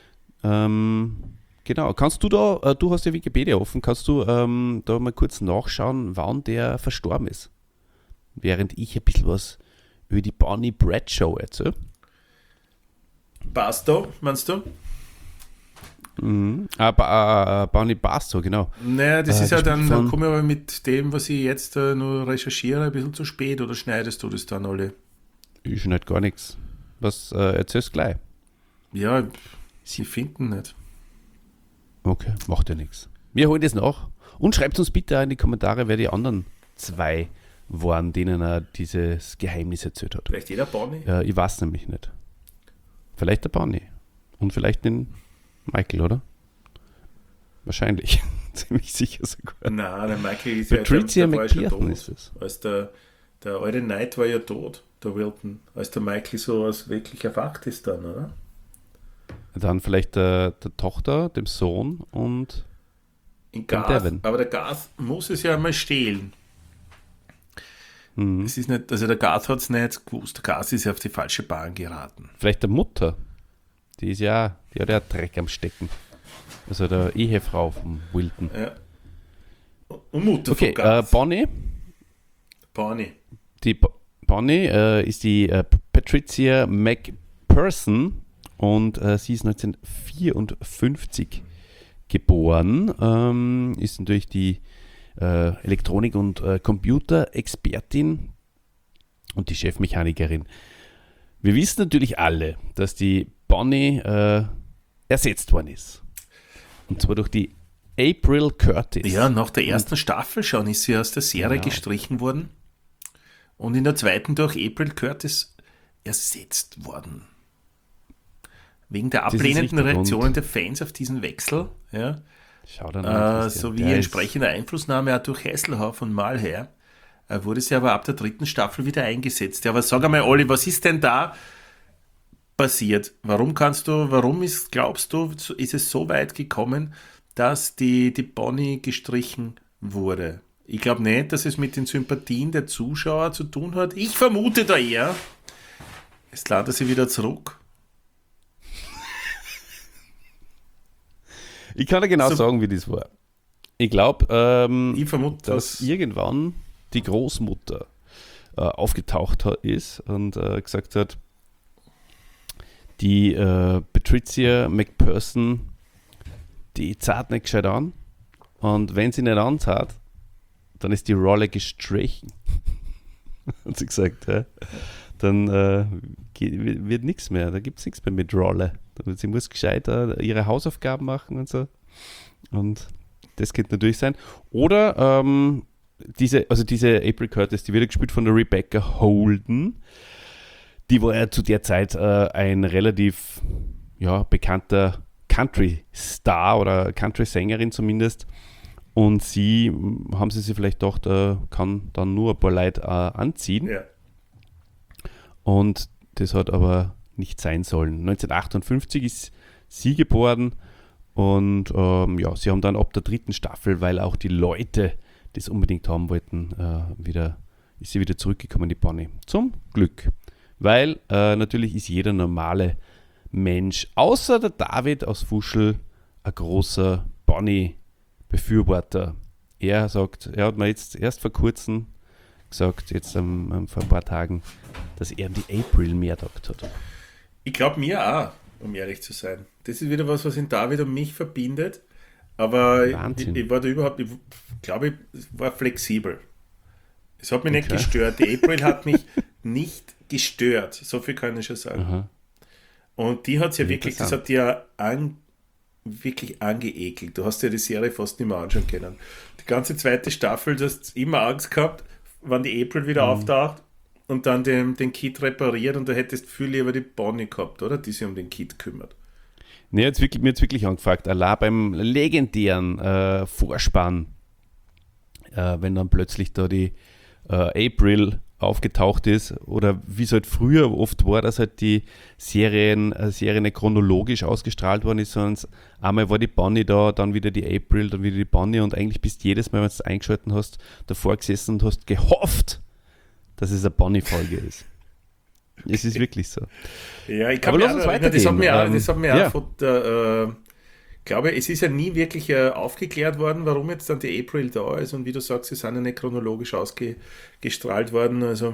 [SPEAKER 1] Ähm, genau. Kannst du da, äh, du hast ja Wikipedia offen, kannst du ähm, da mal kurz nachschauen, wann der verstorben ist? Während ich ein bisschen was über die Bonnie Bradshaw erzähle.
[SPEAKER 2] es. Basto, meinst du?
[SPEAKER 1] Mhm. Ah, ba, äh, Bonnie Barstow, genau.
[SPEAKER 2] Naja, das
[SPEAKER 1] Äh,
[SPEAKER 2] ist ja dann,
[SPEAKER 1] gespielt
[SPEAKER 2] da
[SPEAKER 1] von-
[SPEAKER 2] komme ich aber mit dem, was ich jetzt äh, nur recherchiere, ein bisschen zu spät, oder schneidest du das dann alle?
[SPEAKER 1] Ich schneide gar nichts. Was äh, erzählst gleich?
[SPEAKER 2] Ja, sie finden nicht.
[SPEAKER 1] Okay, macht ja nichts. Wir holen das nach. Und schreibt uns bitte auch in die Kommentare, wer die anderen zwei waren, denen er dieses Geheimnis erzählt hat.
[SPEAKER 2] Vielleicht jeder Bonnie?
[SPEAKER 1] Ja, ich weiß nämlich nicht. Vielleicht der Bonnie. Und vielleicht den Michael, oder? Wahrscheinlich. Ziemlich sicher sogar.
[SPEAKER 2] Nein, der Michael ist
[SPEAKER 1] Patricia
[SPEAKER 2] ja, der, der war ja schon
[SPEAKER 1] McPherson
[SPEAKER 2] tot.
[SPEAKER 1] ist es.
[SPEAKER 2] Als der, der alte Knight war ja tot, der Wilton. Als der Michael so als wirklich erwacht ist dann, oder?
[SPEAKER 1] Dann vielleicht der, der Tochter, dem Sohn und
[SPEAKER 2] In
[SPEAKER 1] Beim
[SPEAKER 2] Garth,
[SPEAKER 1] Devon.
[SPEAKER 2] aber der Garth muss es ja einmal stehlen.
[SPEAKER 1] mhm.
[SPEAKER 2] Es ist nicht, also der Garth hat es nicht gewusst. Der Garth ist ja auf die falsche Bahn geraten.
[SPEAKER 1] vielleicht der Mutter. Die ist ja, die hat ja Dreck am Stecken. Also der Ehefrau von Wilton.
[SPEAKER 2] Ja. Und Mutter
[SPEAKER 1] Okay,
[SPEAKER 2] von Garth.
[SPEAKER 1] äh, Bonnie.
[SPEAKER 2] Bonnie.
[SPEAKER 1] Die Bo- Bonnie äh, ist die äh, Patricia McPherson und äh, sie ist neunzehnhundertvierundfünfzig geboren. Ähm, ist natürlich die äh, Elektronik- und äh, Computerexpertin und die Chefmechanikerin. Wir wissen natürlich alle, dass die Bonnie äh, ersetzt worden ist. Und zwar durch die April Curtis.
[SPEAKER 2] Ja, nach der ersten Staffel schon ist sie aus der Serie
[SPEAKER 1] Genau.
[SPEAKER 2] gestrichen worden und in der zweiten durch April Curtis ersetzt worden. Wegen der
[SPEAKER 1] Das ist
[SPEAKER 2] ablehnenden
[SPEAKER 1] richtig.
[SPEAKER 2] Reaktionen
[SPEAKER 1] Und-
[SPEAKER 2] der Fans auf diesen Wechsel, ja,
[SPEAKER 1] Schau dann
[SPEAKER 2] äh,
[SPEAKER 1] an, Christian.
[SPEAKER 2] sowie
[SPEAKER 1] Der ist-
[SPEAKER 2] entsprechende Einflussnahme auch durch Hasselhoff und Malher, äh, wurde sie aber ab der dritten Staffel wieder eingesetzt. Ja, aber sag einmal, Olli, was ist denn da passiert? Warum kannst du, warum ist, glaubst du, ist es so weit gekommen, dass die, die Bonnie gestrichen wurde? Ich glaube nicht, dass es mit den Sympathien der Zuschauer zu tun hat. Ich vermute da eher, es landet sie wieder zurück.
[SPEAKER 1] Ich kann dir genau
[SPEAKER 2] So-
[SPEAKER 1] sagen, wie das war. Ich glaube, ähm,
[SPEAKER 2] Ich vermute,
[SPEAKER 1] dass
[SPEAKER 2] dass
[SPEAKER 1] irgendwann die Großmutter äh, aufgetaucht hat, ist und äh, gesagt hat, die äh, Patricia McPherson, die zahlt nicht gescheit an. Und wenn sie nicht anzahlt, dann ist die Rolle gestrichen. Hat sie gesagt, ja. Dann äh, geht, wird nichts mehr. Da gibt es nichts mehr mit Rolle. Sie muss gescheit äh, ihre Hausaufgaben machen und so. Und das könnte natürlich sein. Oder ähm, diese, also diese April Curtis, die wird gespielt von der Rebecca Holden. Die war ja zu der Zeit äh, ein relativ ja, bekannter Country-Star oder Country-Sängerin zumindest. Und sie, m, haben sie sich vielleicht gedacht, äh, kann dann nur ein paar Leute äh, anziehen.
[SPEAKER 2] ja.
[SPEAKER 1] Und das hat aber nicht sein sollen. neunzehnhundertachtundfünfzig ist sie geboren und ähm, ja, sie haben dann ab der dritten Staffel, weil auch die Leute das unbedingt haben wollten, äh, wieder, ist sie wieder zurückgekommen, die Bonnie. Zum Glück. Weil äh, natürlich ist jeder normale Mensch, außer der David aus Fuschl, ein großer Bonnie-Befürworter. Er sagt, er hat mir jetzt erst vor kurzem gesagt, jetzt um, um, vor ein paar Tagen, dass er die April mehr taugt hat.
[SPEAKER 2] Ich glaube mir auch, um ehrlich zu sein. Das ist wieder was, was in David und mich verbindet. Aber ich, ich war da überhaupt, ich glaube, ich war flexibel. Es hat mich
[SPEAKER 1] Okay.
[SPEAKER 2] nicht gestört. Die April hat mich nicht gestört. So viel kann ich schon sagen.
[SPEAKER 1] Aha.
[SPEAKER 2] Und die hat es ja wirklich, das
[SPEAKER 1] Interessant.
[SPEAKER 2] hat die ja an, wirklich angeekelt. Du hast ja die Serie fast nicht mehr anschauen können. Die ganze zweite Staffel, du hast immer Angst gehabt, wann die April wieder
[SPEAKER 1] Mhm.
[SPEAKER 2] auftaucht und dann den, den Kid repariert und du hättest viel lieber die Bonnie gehabt, oder? Die sich um den Kid kümmert.
[SPEAKER 1] Nee, jetzt wirklich, mir hat wirklich angefragt, allein beim legendären äh, Vorspann, äh, wenn dann plötzlich da die äh, April aufgetaucht ist, oder wie es halt früher oft war, dass halt die Serien, äh, Serie nicht chronologisch ausgestrahlt worden ist, sondern es- einmal war die Bonnie da, dann wieder die April, dann wieder die Bonnie, und eigentlich bist jedes Mal, wenn du es eingeschaltet hast, davor gesessen und hast gehofft, dass es eine Bonnie-Folge ist. Es ist wirklich so.
[SPEAKER 2] Ja, ich kann
[SPEAKER 1] Aber
[SPEAKER 2] mich
[SPEAKER 1] lass
[SPEAKER 2] auch
[SPEAKER 1] uns
[SPEAKER 2] erinnern, das hat
[SPEAKER 1] weitergehen.
[SPEAKER 2] mir auch,
[SPEAKER 1] Ähm,
[SPEAKER 2] das hat mir
[SPEAKER 1] ja.
[SPEAKER 2] auch von der, äh, glaube, es ist ja nie wirklich äh, aufgeklärt worden, warum jetzt dann die April da ist, und wie du sagst, sie sind ja nicht chronologisch ausgestrahlt worden, also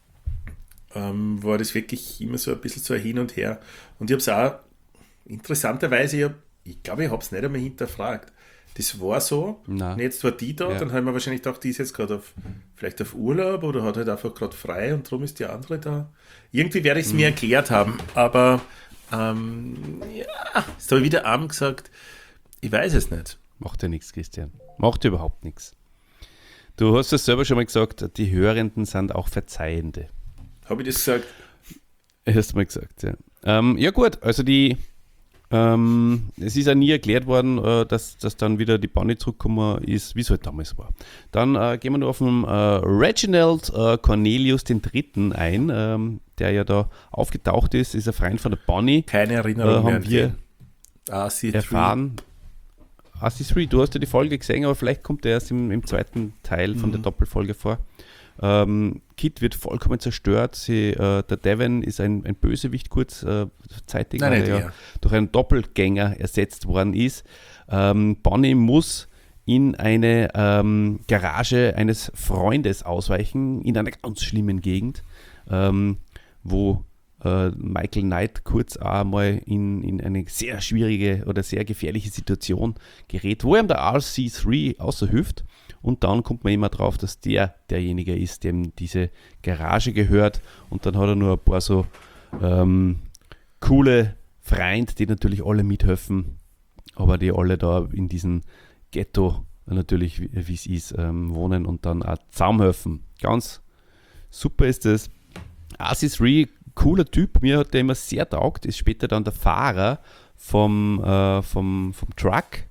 [SPEAKER 2] ähm, war das wirklich immer so ein bisschen so ein Hin und Her. Und ich habe es auch interessanterweise, ich, hab, ich glaube, ich habe es nicht einmal hinterfragt. Das war so,
[SPEAKER 1] Nein.
[SPEAKER 2] und jetzt war die da,
[SPEAKER 1] Ja.
[SPEAKER 2] dann haben wir wahrscheinlich gedacht, die ist jetzt gerade auf, vielleicht auf Urlaub oder hat halt einfach gerade frei und darum ist die andere da. Irgendwie werde ich es mir erklärt haben, aber ähm, ja, jetzt habe ich wieder Abend gesagt, ich weiß es nicht.
[SPEAKER 1] Macht ja nichts, Christian. Macht überhaupt nichts. Du hast es selber schon mal gesagt, die Hörenden sind auch Verzeihende.
[SPEAKER 2] Habe ich das gesagt?
[SPEAKER 1] Hast du mal gesagt, ja. Ähm, ja gut, also die, ähm, es ist ja nie erklärt worden, äh, dass, dass dann wieder die Bonnie zurückgekommen ist, wie es halt damals war. Dann äh, gehen wir nur auf den äh, Reginald äh, Cornelius den Dritten ein, ähm, der ja da aufgetaucht ist, ist ein Freund von der Bonnie.
[SPEAKER 2] Keine
[SPEAKER 1] Äh,
[SPEAKER 2] Erinnerung mehr
[SPEAKER 1] haben
[SPEAKER 2] an
[SPEAKER 1] wir
[SPEAKER 2] den. Ah, C drei.
[SPEAKER 1] erfahren. A C drei, du hast ja die Folge gesehen, aber vielleicht kommt der erst im, im zweiten Teil von der Doppelfolge vor. Ähm, Kit wird vollkommen zerstört. Sie, äh, der Devon ist ein, ein Bösewicht kurzzeitig,
[SPEAKER 2] Nein,
[SPEAKER 1] weil
[SPEAKER 2] nicht
[SPEAKER 1] er
[SPEAKER 2] er.
[SPEAKER 1] ja durch einen Doppelgänger ersetzt worden ist. Ähm, Bonnie muss in eine ähm, Garage eines Freundes ausweichen, in einer ganz schlimmen Gegend, ähm, wo äh, Michael Knight kurz auch mal in, in eine sehr schwierige oder sehr gefährliche Situation gerät, wo ihm der R C drei außerhilft. Und dann kommt man immer drauf, dass der derjenige ist, dem diese Garage gehört. Und dann hat er nur ein paar so ähm, coole Freunde, die natürlich alle mithelfen, aber die alle da in diesem Ghetto natürlich, wie wie es ist, ähm, wohnen und dann auch zusammenhelfen. Ganz super ist das. R C drei, cooler Typ, mir hat der immer sehr taugt, ist später dann der Fahrer vom, äh, vom, vom Truck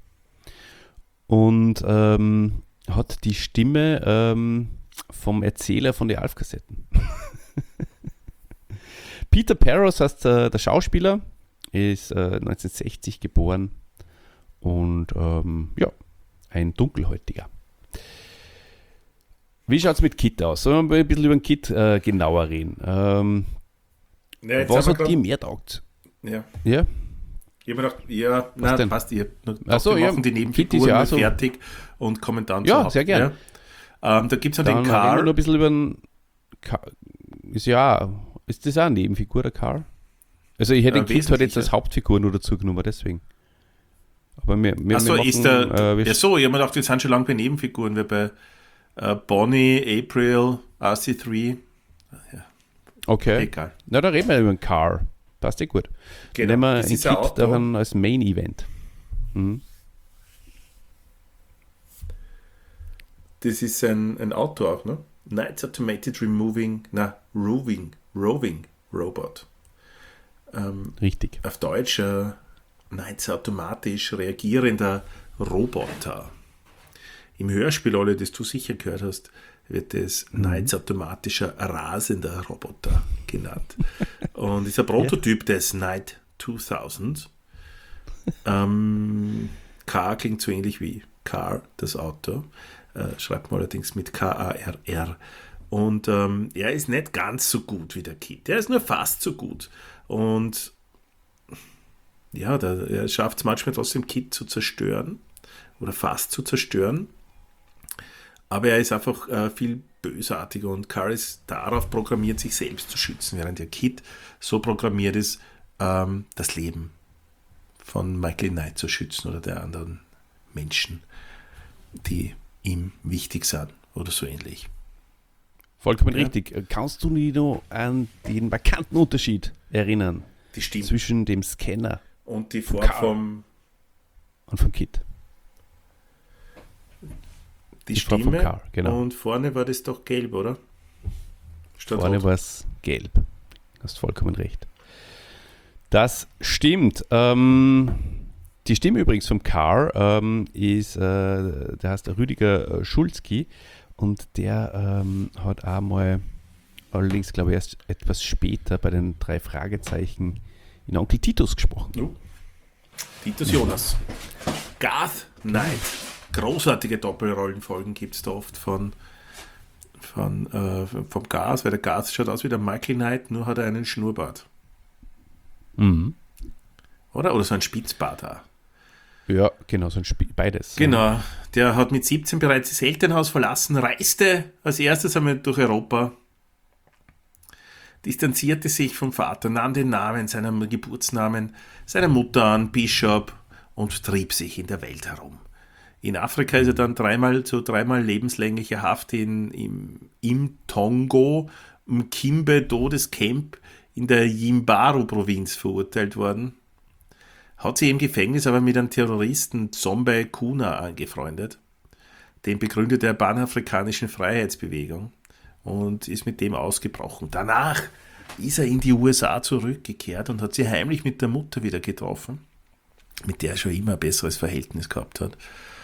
[SPEAKER 1] und ähm, hat die Stimme ähm, vom Erzähler von den Alf-Kassetten. Peter Parros heißt äh, der Schauspieler, ist äh, neunzehnhundertsechzig geboren und ähm, ja, ein Dunkelhäutiger. Wie schaut es mit Kit aus? Sollen wir ein bisschen über den Kit äh, genauer reden? Ähm,
[SPEAKER 2] Ja, jetzt
[SPEAKER 1] was
[SPEAKER 2] haben wir
[SPEAKER 1] hat dir
[SPEAKER 2] grad-
[SPEAKER 1] mehr taugt?
[SPEAKER 2] Ja.
[SPEAKER 1] Ja?
[SPEAKER 2] Ich habe mir gedacht, ja, nein,
[SPEAKER 1] denn?
[SPEAKER 2] passt, ich hab nur gedacht,
[SPEAKER 1] Ach so,
[SPEAKER 2] wir
[SPEAKER 1] ja,
[SPEAKER 2] machen die
[SPEAKER 1] Kit ist
[SPEAKER 2] Nebenfiguren
[SPEAKER 1] ja
[SPEAKER 2] mal
[SPEAKER 1] auch so-
[SPEAKER 2] fertig und kommen dann
[SPEAKER 1] Ja,
[SPEAKER 2] zu Haupt-
[SPEAKER 1] sehr gern.
[SPEAKER 2] Ja. Ähm, da gibt es noch
[SPEAKER 1] Dann
[SPEAKER 2] den
[SPEAKER 1] reden wir
[SPEAKER 2] Carl.
[SPEAKER 1] noch ein bisschen über den Ka- ist ja, ist das auch eine Nebenfigur, der Carl? Also ich hätte
[SPEAKER 2] Äh,
[SPEAKER 1] den Kit halt jetzt
[SPEAKER 2] wesentlich,
[SPEAKER 1] als
[SPEAKER 2] ja.
[SPEAKER 1] Hauptfigur nur dazu genommen, deswegen. Aber wir, wir,
[SPEAKER 2] Achso,
[SPEAKER 1] wir machen,
[SPEAKER 2] ist der.
[SPEAKER 1] äh, wir,
[SPEAKER 2] ja, so, ich habe mir gedacht, wir sind schon lange bei Nebenfiguren, wie bei äh, Bonnie, April, R C drei.
[SPEAKER 1] okay.
[SPEAKER 2] Egal.
[SPEAKER 1] Na, da reden wir über den Carl. Passt ja gut.
[SPEAKER 2] Genau,
[SPEAKER 1] Nehmen wir
[SPEAKER 2] das
[SPEAKER 1] den
[SPEAKER 2] ist ein
[SPEAKER 1] Kit
[SPEAKER 2] Auto.
[SPEAKER 1] dann als Main-Event. Mhm.
[SPEAKER 2] Das ist ein, ein Auto auch, ne? Knights Automated Removing, na, Roving, Roving Robot. Ähm,
[SPEAKER 1] Richtig.
[SPEAKER 2] auf Deutsch äh, Knights automatisch reagierender Roboter. Im Hörspiel, alle, das du sicher gehört hast, wird es Knights automatischer rasender Roboter genannt. Und ist ein Prototyp des Knight zweitausend. Ähm, Car klingt so ähnlich wie Car, das Auto. Äh, schreibt man allerdings mit K A R R. Und ähm, er ist nicht ganz so gut wie der Kit. Er ist nur fast so gut. Und ja, der, er schafft es manchmal trotzdem, Kid zu zerstören oder fast zu zerstören. Aber er ist einfach äh, viel bösartiger und Carl ist darauf programmiert, sich selbst zu schützen, während der Kid so programmiert ist, ähm, das Leben von Michael Knight zu schützen oder der anderen Menschen, die ihm wichtig sind oder so ähnlich.
[SPEAKER 1] Vollkommen
[SPEAKER 2] Ja.
[SPEAKER 1] richtig. Kannst du dich noch an den markanten Unterschied erinnern
[SPEAKER 2] Die Stimme
[SPEAKER 1] zwischen dem Scanner
[SPEAKER 2] und die Form
[SPEAKER 1] Carl.
[SPEAKER 2] vom
[SPEAKER 1] und vom Kit?
[SPEAKER 2] die,
[SPEAKER 1] Die Form vom
[SPEAKER 2] Stimme
[SPEAKER 1] Carl, genau.
[SPEAKER 2] und vorne war das doch gelb, oder? Statt
[SPEAKER 1] Vorne
[SPEAKER 2] rot.
[SPEAKER 1] war es gelb. Du hast vollkommen recht. Das stimmt. Ähm, die Stimme übrigens vom Carl ähm, ist, äh, der heißt Rüdiger äh, Schulzki und der ähm, hat auch mal, allerdings glaube ich erst etwas später bei den drei Fragezeichen in Onkel Titus gesprochen.
[SPEAKER 2] Oh. Titus Jonas. Garth Knight. Großartige Doppelrollenfolgen gibt es da oft von, von äh, vom Garth, weil der Garth schaut aus wie der Michael Knight, nur hat er einen Schnurrbart.
[SPEAKER 1] Mhm.
[SPEAKER 2] Oder? Oder so ein Spitzbart auch.
[SPEAKER 1] Ja, genau, so ein Spiel, beides.
[SPEAKER 2] Genau. Der hat mit siebzehn bereits das Elternhaus verlassen, reiste als erstes einmal durch Europa, distanzierte sich vom Vater, nahm den Namen, seinen Geburtsnamen seiner Mutter an, Bishop, und trieb sich in der Welt herum. In Afrika ist er dann dreimal zu dreimal lebenslänglicher Haft in, im, im Tongo, Mkimbe Todescamp in der Yimbaru-Provinz verurteilt worden. Hat sich im Gefängnis aber mit einem Terroristen Zombe Kuna angefreundet. Den begründete der panafrikanischen Freiheitsbewegung und ist mit dem ausgebrochen. Danach ist er in die U S A zurückgekehrt und hat sich heimlich mit der Mutter wieder getroffen, mit der er schon immer ein besseres Verhältnis gehabt hat.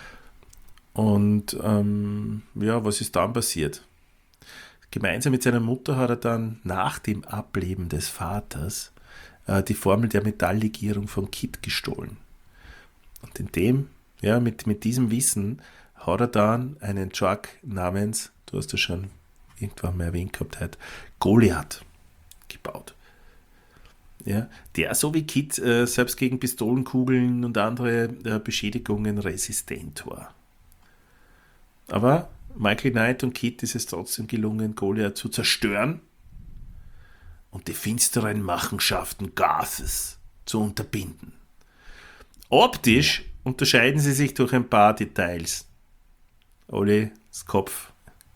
[SPEAKER 2] Und ähm, ja, was ist dann passiert? Gemeinsam mit seiner Mutter hat er dann nach dem Ableben des Vaters äh, die Formel der Metalllegierung von Kit gestohlen. Und in dem, ja, mit, mit diesem Wissen hat er dann einen Truck namens, du hast das schon irgendwann mal erwähnt gehabt, hat Goliath gebaut. Ja, der so wie Kit äh, selbst gegen Pistolenkugeln und andere äh, Beschädigungen resistent war. Aber Michael Knight und Kit ist es trotzdem gelungen, Goliath zu zerstören und die finsteren Machenschaften Garths zu unterbinden. Optisch unterscheiden sie sich durch ein paar Details. Olli, das Kopf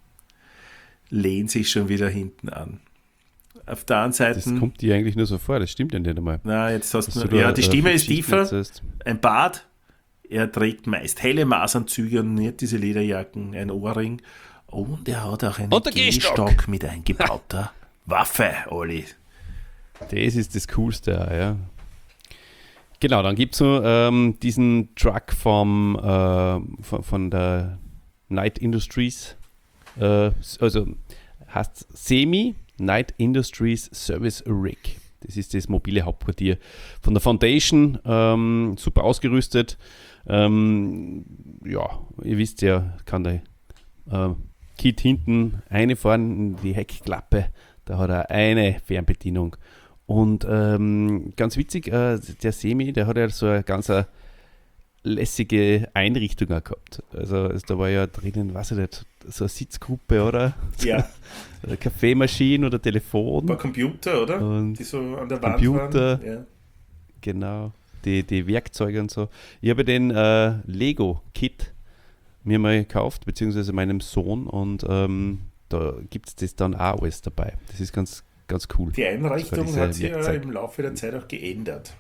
[SPEAKER 2] lehnt sich schon wieder hinten an. Auf der anderen
[SPEAKER 1] Das
[SPEAKER 2] Seite,
[SPEAKER 1] kommt dir eigentlich nur so vor, das stimmt ja nicht einmal.
[SPEAKER 2] na, jetzt hast
[SPEAKER 1] Dass
[SPEAKER 2] du,
[SPEAKER 1] du
[SPEAKER 2] ja,
[SPEAKER 1] da,
[SPEAKER 2] die
[SPEAKER 1] äh,
[SPEAKER 2] Stimme ist
[SPEAKER 1] Geschichten
[SPEAKER 2] tiefer,
[SPEAKER 1] erzählst.
[SPEAKER 2] ein Bart, er trägt meist helle Maßanzüge und nicht diese Lederjacken, ein Ohrring und er hat auch einen
[SPEAKER 1] Und der Gehstock.
[SPEAKER 2] Gehstock mit eingebauter Waffe, Olli.
[SPEAKER 1] Das ist das Coolste, ja. Genau, dann gibt es noch ähm, diesen Truck vom, äh, von, von der Knight Industries, äh, also heißt Semi Knight Industries Service Rig. Das ist das mobile Hauptquartier von der Foundation, ähm, super ausgerüstet. Ähm, ja, ihr wisst ja, kann der äh, Kit hinten reinfahren in die Heckklappe, da hat er eine Fernbedienung. Und ähm, ganz witzig, äh, der Semi, der hat ja so eine ganz äh, lässige Einrichtung auch gehabt. Also, also da war ja drinnen, weiß ich nicht, so eine Sitzgruppe, oder?
[SPEAKER 2] Ja,
[SPEAKER 1] Eine Kaffeemaschine oder Telefon.
[SPEAKER 2] ein paar Computer, oder?
[SPEAKER 1] Und
[SPEAKER 2] Die so an der Wand
[SPEAKER 1] Computer.
[SPEAKER 2] waren. Ja.
[SPEAKER 1] Genau, die, die Werkzeuge und so. Ich habe den äh, Lego-Kit mir mal gekauft, beziehungsweise meinem Sohn, und ähm, da gibt es das dann auch alles dabei. Das ist ganz, ganz cool.
[SPEAKER 2] Die Einrichtung
[SPEAKER 1] diese
[SPEAKER 2] hat sich ja
[SPEAKER 1] Werkzeuge.
[SPEAKER 2] im Laufe der Zeit auch geändert.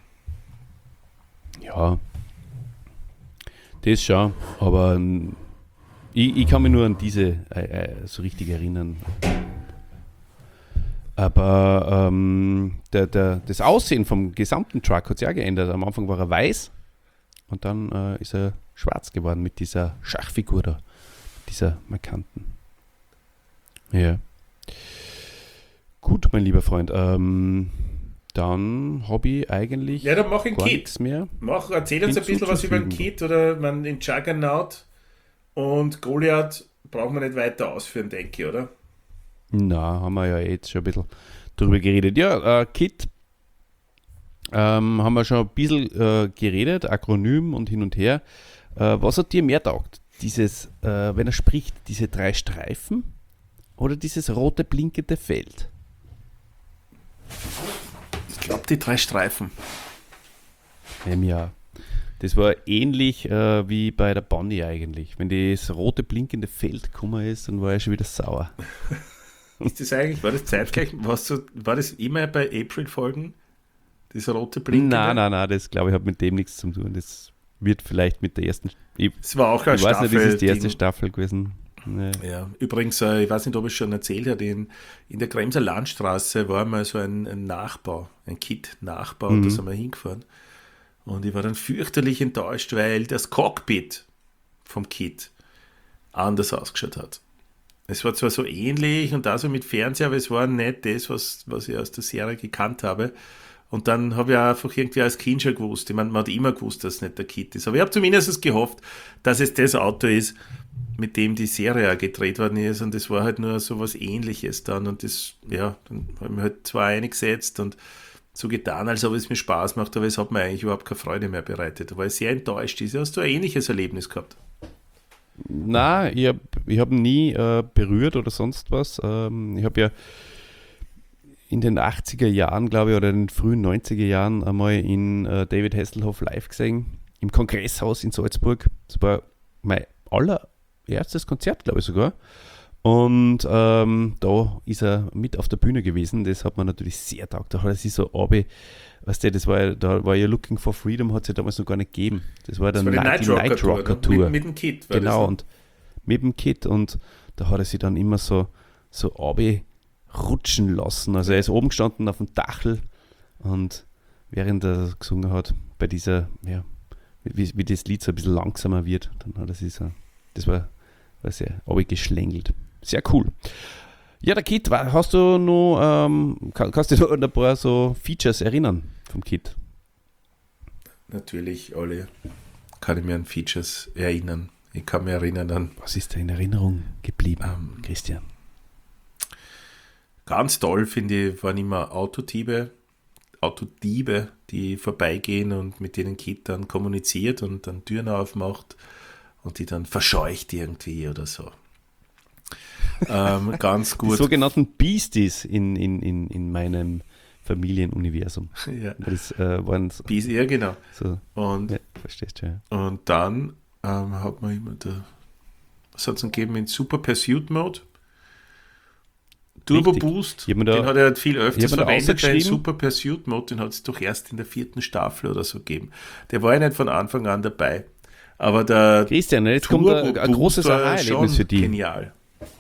[SPEAKER 1] Ja, das schon, aber ähm, ich, ich kann mich nur an diese äh, äh, so richtig erinnern. Aber ähm, der, der, das Aussehen vom gesamten Truck hat sich auch geändert. Am Anfang war er weiß und dann äh, ist er schwarz geworden mit dieser Schachfigur da, dieser markanten. Ja. Gut, mein lieber Freund. Ähm, dann habe ich eigentlich
[SPEAKER 2] Ja, dann mach ein
[SPEAKER 1] gar
[SPEAKER 2] Kit.
[SPEAKER 1] nichts mehr.
[SPEAKER 2] Mach, erzähl uns ein bisschen was über den
[SPEAKER 1] Hinzuzufügen.
[SPEAKER 2] Kit oder man den Juggernaut und Goliath brauchen wir nicht weiter ausführen, denke ich, oder?
[SPEAKER 1] Na, haben wir ja jetzt schon ein bisschen drüber geredet. Ja, äh, Kit ähm, haben wir schon ein bisschen äh, geredet, Akronym und hin und her. Äh, was hat dir mehr taugt? Dieses, äh, wenn er spricht, diese drei Streifen oder dieses rote blinkende Feld?
[SPEAKER 2] Ich glaube, die drei Streifen.
[SPEAKER 1] Ähm, ja. Das war ähnlich äh, wie bei der Bonnie eigentlich. Wenn das rote blinkende Feld gekommen ist, dann war er schon wieder sauer.
[SPEAKER 2] Ist das eigentlich, war das zeitgleich, warst du, war das immer bei April-Folgen? Das rote blinkende?
[SPEAKER 1] Nein, nein, nein, das glaube ich hat mit dem nichts zu tun. Das wird vielleicht mit der ersten. Ich,
[SPEAKER 2] Es war auch eine
[SPEAKER 1] ich weiß
[SPEAKER 2] Staffel.
[SPEAKER 1] nicht, das ist die erste
[SPEAKER 2] die-
[SPEAKER 1] Staffel gewesen. Nee.
[SPEAKER 2] Ja, übrigens, äh, ich weiß nicht, ob ich es schon erzählt habe, in, in der Kremser Landstraße war mal so ein, ein Nachbau, ein Kit-Nachbau, und da sind wir hingefahren. Und ich war dann fürchterlich enttäuscht, weil das Cockpit vom Kit anders ausgeschaut hat. Es war zwar so ähnlich und da so mit Fernseher, aber es war nicht das, was, was ich aus der Serie gekannt habe. Und dann habe ich auch einfach irgendwie als Kind schon gewusst. Ich meine, man hat immer gewusst, dass es nicht der Kit ist. Aber ich habe zumindest gehofft, dass es das Auto ist, mit dem die Serie auch gedreht worden ist. Und das war halt nur so was Ähnliches dann. Und das, ja, dann habe ich mich halt zwar eingesetzt und so getan, als ob es mir Spaß macht, aber es hat mir eigentlich überhaupt keine Freude mehr bereitet. Da war ich sehr enttäuscht. Hast du ein ähnliches Erlebnis gehabt?
[SPEAKER 1] Nein, ich habe ich hab ihn nie äh, berührt oder sonst was. Ähm, ich habe ja in den achtziger Jahren, glaube ich, oder in den frühen neunziger Jahren einmal in äh, David Hasselhoff live gesehen, im Kongresshaus in Salzburg. Das war mein allererstes Konzert, glaube ich sogar. Und ähm, da ist er mit auf der Bühne gewesen. Das hat man natürlich sehr taugt. Da hat er sich so runter, weißt du, das war ja, da war ja Looking for Freedom, hat es ja damals noch gar nicht gegeben. Das war dann
[SPEAKER 2] Das war die
[SPEAKER 1] die
[SPEAKER 2] Night
[SPEAKER 1] Night
[SPEAKER 2] Rocker
[SPEAKER 1] Rocker
[SPEAKER 2] Tour,
[SPEAKER 1] Tour.
[SPEAKER 2] Mit, mit dem Kit. War
[SPEAKER 1] Genau,
[SPEAKER 2] das, ne?
[SPEAKER 1] und mit dem Kit. Und da hat er sich dann immer so, so runter rutschen lassen. Also er ist oben gestanden auf dem Dachel und während er gesungen hat, bei dieser, ja, wie, wie das Lied so ein bisschen langsamer wird, dann hat er sich so, das war, war sehr geschlängelt. Sehr cool. Ja, der Kit, wa- hast du noch, ähm, kann, kannst du dich noch an ein paar so Features erinnern vom Kit?
[SPEAKER 2] Natürlich, alle kann ich mir an Features erinnern. Ich kann mich erinnern an
[SPEAKER 1] Was ist da in Erinnerung geblieben,
[SPEAKER 2] Ähm,
[SPEAKER 1] Christian?
[SPEAKER 2] ganz toll, finde ich, waren immer Autodiebe, Autodiebe, die vorbeigehen und mit denen Kit dann kommuniziert und dann Türen aufmacht und die dann verscheucht irgendwie oder so. ähm, ganz
[SPEAKER 1] Die
[SPEAKER 2] gut.
[SPEAKER 1] sogenannten Beasties in, in, in, in meinem Familienuniversum.
[SPEAKER 2] Ja.
[SPEAKER 1] Das äh, waren so,
[SPEAKER 2] Bis, ja, genau.
[SPEAKER 1] so
[SPEAKER 2] Und,
[SPEAKER 1] ja, verstehst du, ja.
[SPEAKER 2] und dann ähm, hat man immer da, was hat es denn gegeben in Super Pursuit Mode? Turbo
[SPEAKER 1] Richtig.
[SPEAKER 2] Boost,
[SPEAKER 1] Ich hab mir da-
[SPEAKER 2] den hat er halt viel
[SPEAKER 1] ich
[SPEAKER 2] öfters
[SPEAKER 1] hab mir da
[SPEAKER 2] verwendet, der
[SPEAKER 1] rausgeschrieben.
[SPEAKER 2] Super Pursuit Mode, den hat es doch erst in der vierten Staffel oder so gegeben. Der war ja nicht von Anfang an dabei. Aber der
[SPEAKER 1] Christian, jetzt kommt ein, ein großes
[SPEAKER 2] war
[SPEAKER 1] Aha-Erlebnis für dich.
[SPEAKER 2] genial.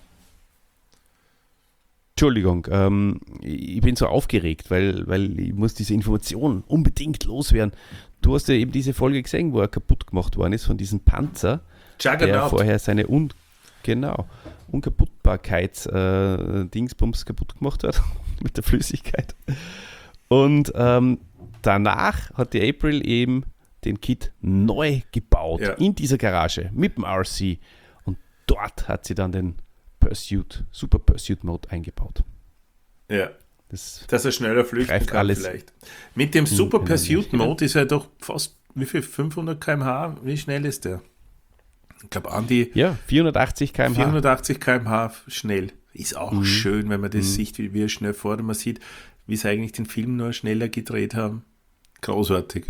[SPEAKER 1] Entschuldigung, ähm, ich bin so aufgeregt, weil, weil ich muss diese Information unbedingt loswerden. Du hast ja eben diese Folge gesehen, wo er kaputt gemacht worden ist von diesem Panzer, der
[SPEAKER 2] Juggernaut.
[SPEAKER 1] vorher seine Un genau, Unkaputtbarkeits-Dingsbums kaputt gemacht hat mit der Flüssigkeit. Und ähm, danach hat die April eben den Kit neu gebaut
[SPEAKER 2] Ja.
[SPEAKER 1] in dieser Garage mit dem R C. Und dort hat sie dann den Pursuit, Super Pursuit Mode eingebaut.
[SPEAKER 2] Ja,
[SPEAKER 1] Das
[SPEAKER 2] dass er schneller flüchten
[SPEAKER 1] Greift
[SPEAKER 2] kann
[SPEAKER 1] alles.
[SPEAKER 2] vielleicht. Mit dem Super
[SPEAKER 1] in-
[SPEAKER 2] Pursuit
[SPEAKER 1] in-
[SPEAKER 2] Mode ist er doch fast, wie viel, fünfhundert Kilometer pro Stunde? Wie schnell ist der? Ich glaube, an die
[SPEAKER 1] ja, vierhundertachtzig Kilometer pro Stunde.
[SPEAKER 2] vierhundertachtzig Kilometer pro Stunde schnell. Ist auch
[SPEAKER 1] Mhm.
[SPEAKER 2] schön, wenn man das sieht, wie, wie er schnell fährt und man sieht, wie sie eigentlich den Film nur schneller gedreht haben. Großartig.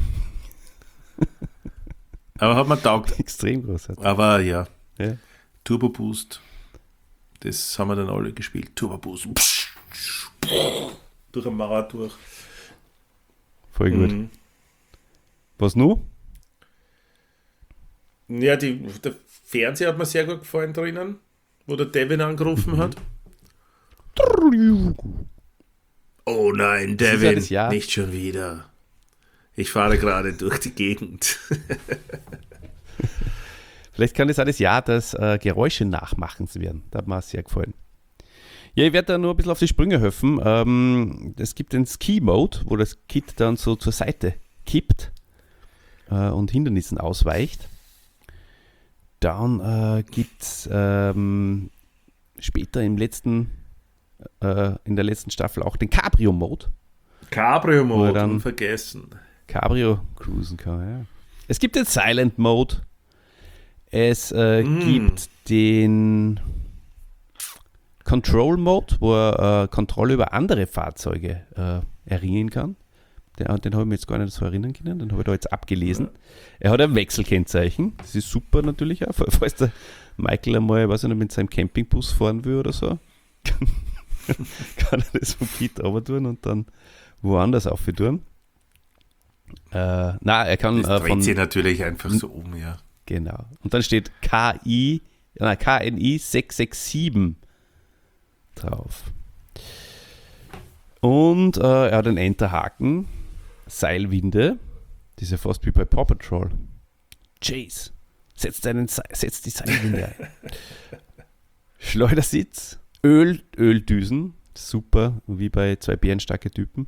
[SPEAKER 2] Aber hat man taugt.
[SPEAKER 1] Extrem großartig.
[SPEAKER 2] Aber ja,
[SPEAKER 1] Ja.
[SPEAKER 2] Turbo Boost, das haben wir dann alle gespielt. Turbo Boost. Durch ein Mauer durch.
[SPEAKER 1] Voll gut.
[SPEAKER 2] Mhm.
[SPEAKER 1] Was nu?
[SPEAKER 2] Ja, die, der Fernseher hat mir sehr gut gefallen drinnen, wo der Devin angerufen hat. Oh nein,
[SPEAKER 1] ist ja
[SPEAKER 2] Devin,
[SPEAKER 1] das Jahr.
[SPEAKER 2] nicht schon wieder. Ich fahre gerade durch die Gegend.
[SPEAKER 1] Vielleicht kann das auch das Jahr des äh, Geräusche nachmachens werden. Da hat mir auch sehr gefallen. Ja, ich werde da nur ein bisschen auf die Sprünge helfen. Ähm, es gibt den Ski-Mode, wo das Kit dann so zur Seite kippt äh, und Hindernissen ausweicht. Dann äh, gibt es ähm, später im letzten, äh, in der letzten Staffel auch den Cabrio-Mode.
[SPEAKER 2] Cabrio-Mode,
[SPEAKER 1] Wo er dann-
[SPEAKER 2] unvergessen.
[SPEAKER 1] Cabrio cruisen kann, ja. Es gibt den Silent Mode. Es äh,
[SPEAKER 2] Mm.
[SPEAKER 1] gibt den Control Mode, wo er äh, Kontrolle über andere Fahrzeuge äh, erringen kann. Den, den habe ich mir jetzt gar nicht so erinnern können, den habe ich da jetzt abgelesen.
[SPEAKER 2] Ja.
[SPEAKER 1] Er hat ein Wechselkennzeichen, das ist super natürlich auch, falls der Michael einmal, weiß ich nicht, mit seinem Campingbus fahren will oder so, kann er das vom Kit runter tun und dann woanders auftun. Äh, na, er kann
[SPEAKER 2] Das
[SPEAKER 1] äh,
[SPEAKER 2] dreht
[SPEAKER 1] von
[SPEAKER 2] sich natürlich einfach so um, ja.
[SPEAKER 1] Genau. Und dann steht K I, na, K N I sechs sechs sieben drauf. Und äh, er hat einen Enterhaken, Seilwinde, das ist ja fast wie bei Paw Patrol. Chase, setz, deinen Se setz die Seilwinde ein. Schleudersitz, Öl, Öldüsen, super, wie bei zwei bärenstarke Typen.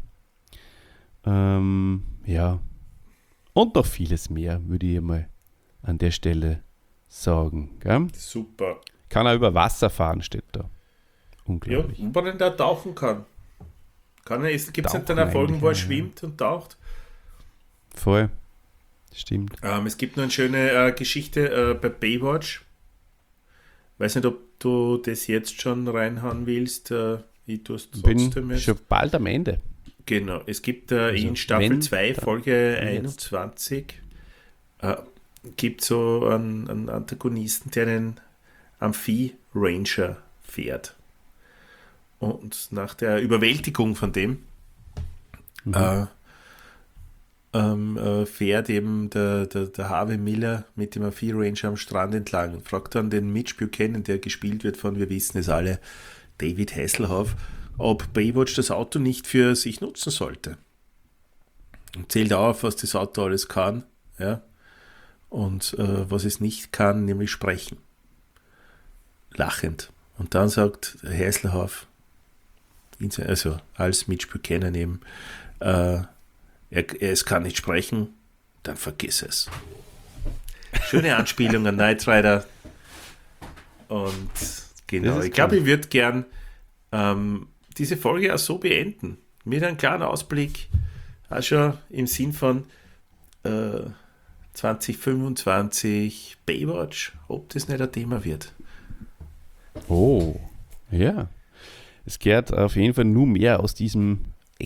[SPEAKER 1] Ähm, ja. Und noch vieles mehr, würde ich mal an der Stelle sagen. Gell?
[SPEAKER 2] Super.
[SPEAKER 1] Kann er über Wasser fahren, steht da.
[SPEAKER 2] Ja,
[SPEAKER 1] Unglaublich.
[SPEAKER 2] wo man denn da tauchen kann. kann er, gibt es nicht dann
[SPEAKER 1] Tauchen
[SPEAKER 2] auch Folgen, wo er
[SPEAKER 1] eigentlich, ja.
[SPEAKER 2] schwimmt und taucht?
[SPEAKER 1] Voll. Stimmt.
[SPEAKER 2] Ähm, es gibt noch eine schöne äh, Geschichte äh, bei Baywatch. Weiß nicht, ob du das jetzt schon reinhauen willst. Äh, ich tue es
[SPEAKER 1] Bin
[SPEAKER 2] trotzdem jetzt.
[SPEAKER 1] schon bald am Ende.
[SPEAKER 2] Genau, es gibt äh,
[SPEAKER 1] Also,
[SPEAKER 2] in Staffel
[SPEAKER 1] wenn,
[SPEAKER 2] zwei,
[SPEAKER 1] dann
[SPEAKER 2] Folge
[SPEAKER 1] jetzt.
[SPEAKER 2] einundzwanzig, äh, gibt so einen, einen Antagonisten, der einen Amphi-Ranger fährt. Und nach der Überwältigung von dem
[SPEAKER 1] Mhm.
[SPEAKER 2] äh, ähm, äh, fährt eben der, der, der Harvey Miller mit dem Amphi-Ranger am Strand entlang und fragt dann den Mitch Buchanan, der gespielt wird von, wir wissen es alle, David Hasselhoff, ob Baywatch das Auto nicht für sich nutzen sollte. Und zählt auf, was das Auto alles kann, ja, und äh, was es nicht kann, nämlich sprechen. Lachend. Und dann sagt Hasselhoff, also als Mitch Buchanan eben, äh, er, es kann nicht sprechen, dann vergiss es. Schöne Anspielung an Knight Rider. Und genau,
[SPEAKER 1] Das ist
[SPEAKER 2] ich glaube,
[SPEAKER 1] cool.
[SPEAKER 2] ich würde gern ähm, diese Folge auch so beenden. Mit einem kleinen Ausblick, auch schon im Sinn von äh, zwanzig fünfundzwanzig Baywatch, ob das nicht ein Thema wird.
[SPEAKER 1] Oh, ja. Es gehört auf jeden Fall nur mehr aus diesem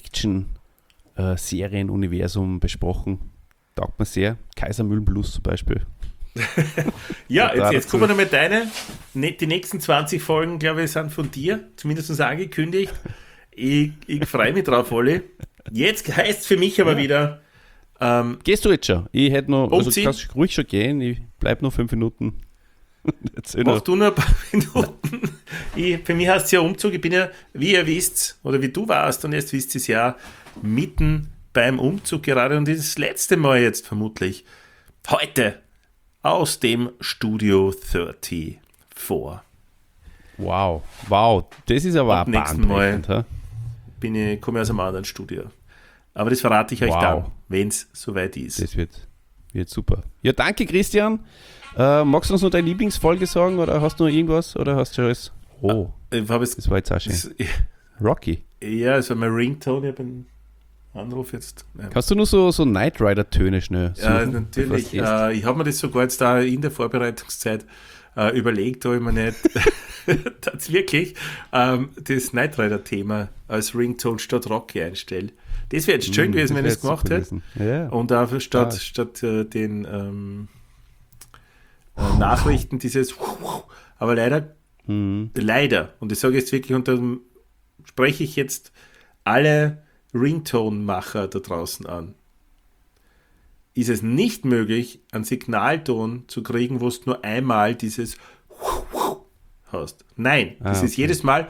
[SPEAKER 1] Action-Serien-Universum besprochen. Taugt mir sehr. Kaisermühlen Plus zum Beispiel.
[SPEAKER 2] Ja,
[SPEAKER 1] Und
[SPEAKER 2] jetzt,
[SPEAKER 1] da
[SPEAKER 2] jetzt
[SPEAKER 1] dazu-
[SPEAKER 2] kommen wir nochmal deine. Ne- Die nächsten zwanzig Folgen, glaube ich, sind von dir, zumindest angekündigt. Ich, ich freue mich drauf, Olli. Jetzt heißt es für mich aber wieder, ähm,
[SPEAKER 1] Gehst du jetzt schon? Ich hätte noch, also
[SPEAKER 2] Umziehen?
[SPEAKER 1] kannst ruhig schon gehen. Ich bleibe noch fünf Minuten. Erzähl
[SPEAKER 2] mach
[SPEAKER 1] noch.
[SPEAKER 2] du noch ein paar Minuten. Ich, für mich heißt es ja Umzug. Ich bin ja, wie ihr wisst, oder wie du warst, und jetzt wisst ihr es ja, mitten beim Umzug gerade und das letzte Mal jetzt vermutlich heute aus dem Studio vierundvierzig.
[SPEAKER 1] Wow, wow. Das ist aber
[SPEAKER 2] Ab
[SPEAKER 1] ein
[SPEAKER 2] nächsten Mal.
[SPEAKER 1] bahnbrechend. Ha?
[SPEAKER 2] Bin ich, komme aus einem anderen Studio. Aber das verrate ich euch
[SPEAKER 1] Wow.
[SPEAKER 2] dann, wenn es soweit ist.
[SPEAKER 1] Das wird, wird super. Ja, danke Christian. Äh, magst du uns noch deine Lieblingsfolge sagen oder hast du noch irgendwas? Oder hast du schon alles? Oh,
[SPEAKER 2] Ich habe es,
[SPEAKER 1] das war jetzt auch schön.
[SPEAKER 2] das,
[SPEAKER 1] Rocky.
[SPEAKER 2] ja, also mein Ringtone, ich habe einen Anruf jetzt. Nein.
[SPEAKER 1] Kannst du nur so, so Knight Rider-Töne schnell suchen?
[SPEAKER 2] Ja,
[SPEAKER 1] bevor
[SPEAKER 2] natürlich.
[SPEAKER 1] du gehst?
[SPEAKER 2] Äh, ich habe mir das sogar jetzt da in der Vorbereitungszeit äh, überlegt, ob ich mir nicht das wirklich ähm, das Knight Rider-Thema als Ringtone statt Rocky einstelle. Das wäre jetzt schön
[SPEAKER 1] Mm,
[SPEAKER 2] gewesen, wenn ich es
[SPEAKER 1] wär
[SPEAKER 2] gemacht
[SPEAKER 1] super
[SPEAKER 2] hätte.
[SPEAKER 1] gewesen. Ja.
[SPEAKER 2] Und dafür statt,
[SPEAKER 1] Ah.
[SPEAKER 2] statt äh, den ähm, äh, Nachrichten dieses aber leider,
[SPEAKER 1] Mhm.
[SPEAKER 2] leider, und ich sage jetzt wirklich, und dann spreche ich jetzt alle Ringtone-Macher da draußen an, ist es nicht möglich, einen Signalton zu kriegen, wo du nur einmal dieses hast. Nein,
[SPEAKER 1] Ah,
[SPEAKER 2] das ist
[SPEAKER 1] okay.
[SPEAKER 2] jedes Mal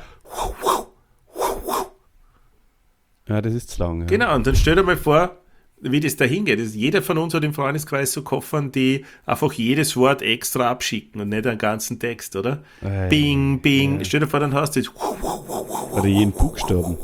[SPEAKER 1] Ja, das ist zu lang. Ja.
[SPEAKER 2] genau, und dann stell dir mal vor, wie das da hingeht. Das- Jeder von uns hat im Freundeskreis so Koffern, die einfach jedes Wort extra abschicken und nicht einen ganzen Text, oder?
[SPEAKER 1] Ei,
[SPEAKER 2] Bing, bing.
[SPEAKER 1] ja.
[SPEAKER 2] Stell dir vor, dann hast du jetzt.
[SPEAKER 1] Oder jeden Buchstaben.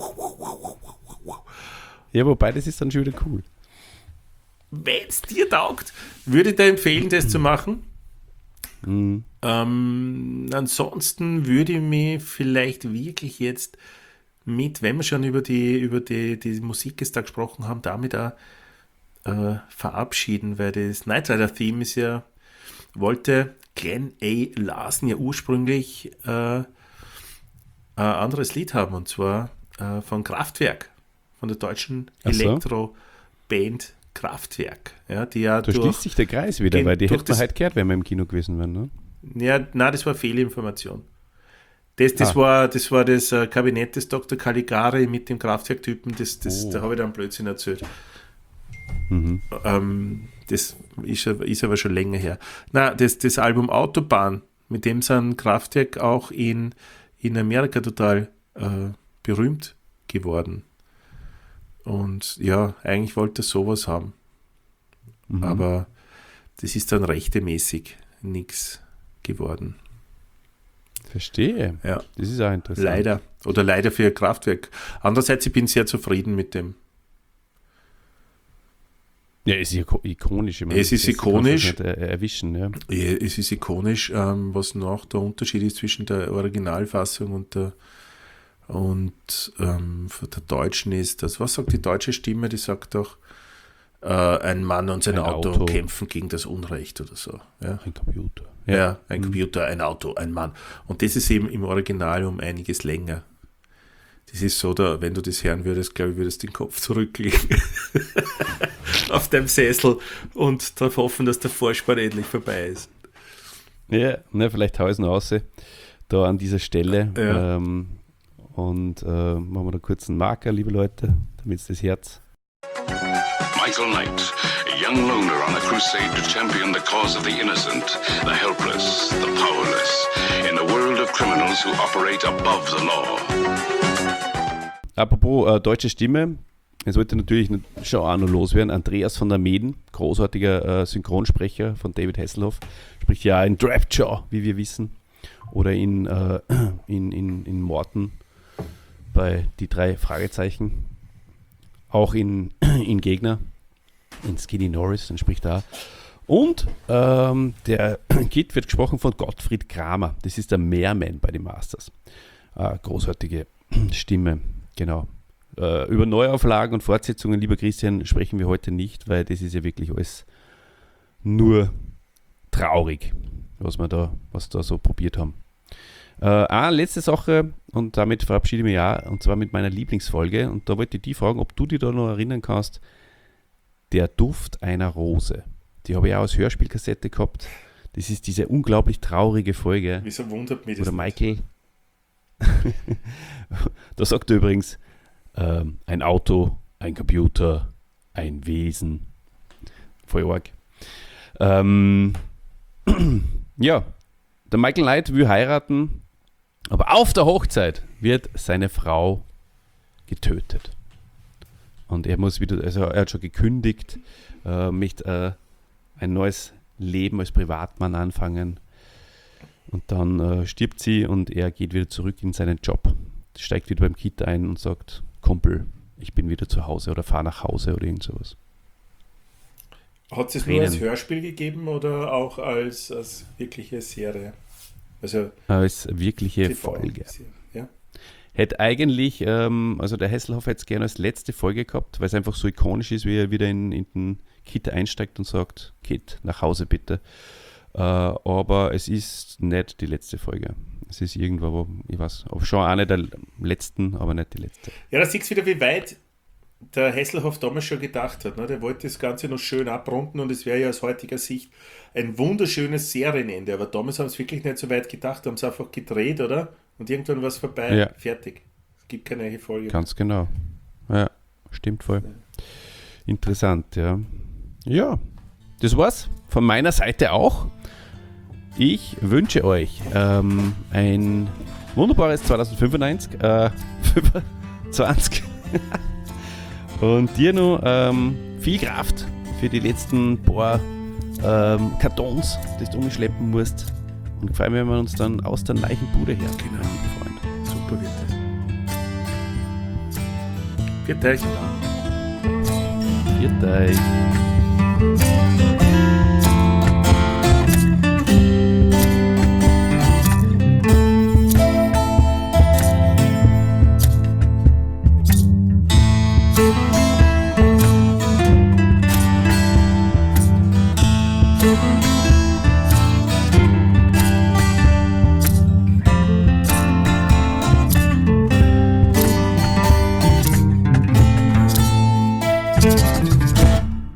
[SPEAKER 1] Ja, wobei, das ist dann schon wieder cool.
[SPEAKER 2] Wenn es dir taugt, würde ich dir empfehlen, das zu machen.
[SPEAKER 1] Mhm.
[SPEAKER 2] Ähm, ansonsten würde ich mich vielleicht wirklich jetzt mit, wenn wir schon über die, über die, die Musik jetzt da gesprochen haben, damit auch äh, verabschieden, weil das Knight Rider Theme ist ja, wollte Glenn A. Larson ja ursprünglich äh, ein anderes Lied haben, und zwar äh, von Kraftwerk, von der deutschen
[SPEAKER 1] Ach so.
[SPEAKER 2] Elektro-Band Kraftwerk. Ja, die ja
[SPEAKER 1] Da
[SPEAKER 2] durch,
[SPEAKER 1] schließt sich der Kreis wieder,
[SPEAKER 2] Gen-
[SPEAKER 1] weil die
[SPEAKER 2] durch
[SPEAKER 1] hätten wir
[SPEAKER 2] das-
[SPEAKER 1] heute gehört, wenn wir im Kino gewesen wären. Ne?
[SPEAKER 2] ja, nein, das war Fehlinformation. Das, das,
[SPEAKER 1] Ah.
[SPEAKER 2] war, das war das äh, Kabinett des Doktor Caligari mit dem Kraftwerk-Typen, das, das,
[SPEAKER 1] Oh.
[SPEAKER 2] da habe ich dann Blödsinn erzählt.
[SPEAKER 1] Mhm.
[SPEAKER 2] Ähm, das ist, ist aber schon länger her. Na, das, das Album Autobahn, mit dem sind Kraftwerk auch in, in Amerika total äh, berühmt geworden. Und ja, eigentlich wollte er sowas haben.
[SPEAKER 1] Mhm.
[SPEAKER 2] Aber das ist dann rechtemäßig nichts geworden.
[SPEAKER 1] Verstehe.
[SPEAKER 2] Ja,
[SPEAKER 1] Das ist auch interessant.
[SPEAKER 2] leider. Oder leider für Kraftwerk. Andererseits, ich bin sehr zufrieden mit dem.
[SPEAKER 1] Ja, es ist iko- ikonisch. Ich meine,
[SPEAKER 2] Es ist
[SPEAKER 1] das kannst du
[SPEAKER 2] ikonisch.
[SPEAKER 1] nicht, äh, erwischen, ja.
[SPEAKER 2] Ja, es ist ikonisch, ähm, was noch der Unterschied ist zwischen der Originalfassung und der und ähm, von der deutschen ist das, was sagt die deutsche Stimme? Die sagt doch, äh, ein Mann und sein
[SPEAKER 1] Ein
[SPEAKER 2] Auto,
[SPEAKER 1] Auto.
[SPEAKER 2] kämpfen gegen das Unrecht oder so. Ja,
[SPEAKER 1] Ein Computer.
[SPEAKER 2] ja. ein Computer, ein Auto, ein Mann. Und das ist eben im Original um einiges länger. Das ist so, da, wenn du das hören würdest, glaube ich, würdest du den Kopf zurücklegen auf deinem Sessel und darauf hoffen, dass der Vorspann endlich vorbei ist.
[SPEAKER 1] Ja, ne, vielleicht hau ich es noch raus, da an dieser Stelle.
[SPEAKER 2] Ja.
[SPEAKER 1] Ähm, und äh, machen wir da kurz einen Marker, liebe Leute, damit das Herz.
[SPEAKER 5] Michael Knight, a young loner on a crusade to champion the cause of the innocent, the helpless, the powerless, in a world of criminals who operate above the law.
[SPEAKER 1] Apropos äh, deutsche Stimme, es wollte natürlich nicht- schon auch noch loswerden. Andreas von der Meden, großartiger äh, Synchronsprecher von David Hasselhoff, spricht ja in Trapjaw, wie wir wissen, oder in, äh, in, in, in Morten bei die drei Fragezeichen, auch in, in Gegner, in Skinny Norris, dann spricht er auch. Und ähm, der Kid wird gesprochen von Gottfried Kramer, das ist der Meerman bei den Masters. Äh, großartige Stimme, genau. Äh, über Neuauflagen und Fortsetzungen, lieber Christian, sprechen wir heute nicht, weil das ist ja wirklich alles nur traurig, was wir da, was da so probiert haben. Äh, eine letzte Sache, und damit verabschiede ich mich ja, und zwar mit meiner Lieblingsfolge, und da wollte ich die fragen, ob du dich da noch erinnern kannst, der Duft einer Rose. Die habe ich auch als Hörspielkassette gehabt. Das ist diese unglaublich traurige Folge.
[SPEAKER 2] Wieso wundert mich das?
[SPEAKER 1] Oder
[SPEAKER 2] nicht?
[SPEAKER 1] Michael. Da sagt er übrigens, ähm, ein Auto, ein Computer, ein Wesen. Voll arg. Ähm, ja, der Michael Knight will heiraten, aber auf der Hochzeit wird seine Frau getötet. Und er muss wieder, also er hat schon gekündigt, äh, möchte äh, ein neues Leben als Privatmann anfangen. Und dann äh, stirbt sie und er geht wieder zurück in seinen Job. Steigt wieder beim Kit ein und sagt, Kumpel, ich bin wieder zu Hause oder fahr nach Hause oder irgend sowas.
[SPEAKER 2] Hat es nur als
[SPEAKER 1] Tränen.
[SPEAKER 2] Hörspiel gegeben oder auch als, als wirkliche Serie? Also
[SPEAKER 1] Als wirkliche
[SPEAKER 2] T V
[SPEAKER 1] Folge.
[SPEAKER 2] Serie, ja?
[SPEAKER 1] Hätte eigentlich, ähm, also der Hasselhoff hätte es gerne als letzte Folge gehabt, weil es einfach so ikonisch ist, wie er wieder in, in den Kit einsteigt und sagt, Kit, nach Hause bitte. Äh, aber es ist nicht die letzte Folge. Es ist irgendwo, wo, ich weiß, auch schon eine der letzten, aber nicht die letzte.
[SPEAKER 2] Ja, da siehst du wieder, wie weit der Hasselhoff damals schon gedacht hat. Ne? Der wollte das Ganze noch schön abrunden und es wäre ja aus heutiger Sicht ein wunderschönes Serienende. Aber damals haben sie wirklich nicht so weit gedacht, haben es einfach gedreht, oder? Und irgendwann war es vorbei,
[SPEAKER 1] Ja.
[SPEAKER 2] fertig. Es gibt keine neue Folge.
[SPEAKER 1] Ganz genau. Ja, stimmt voll. Interessant, ja. Ja, das war's von meiner Seite auch. Ich wünsche euch ähm, ein wunderbares zweitausendfünfundneunzig, äh, fünfundzwanzig und dir noch ähm, viel Kraft für die letzten paar ähm, Kartons, die du umschleppen musst. Und freuen wir, wenn wir uns dann aus der Leichenbude her,
[SPEAKER 2] Genau.
[SPEAKER 1] mein Freund.
[SPEAKER 2] Super wird das. Viert euch.
[SPEAKER 1] Viert euch.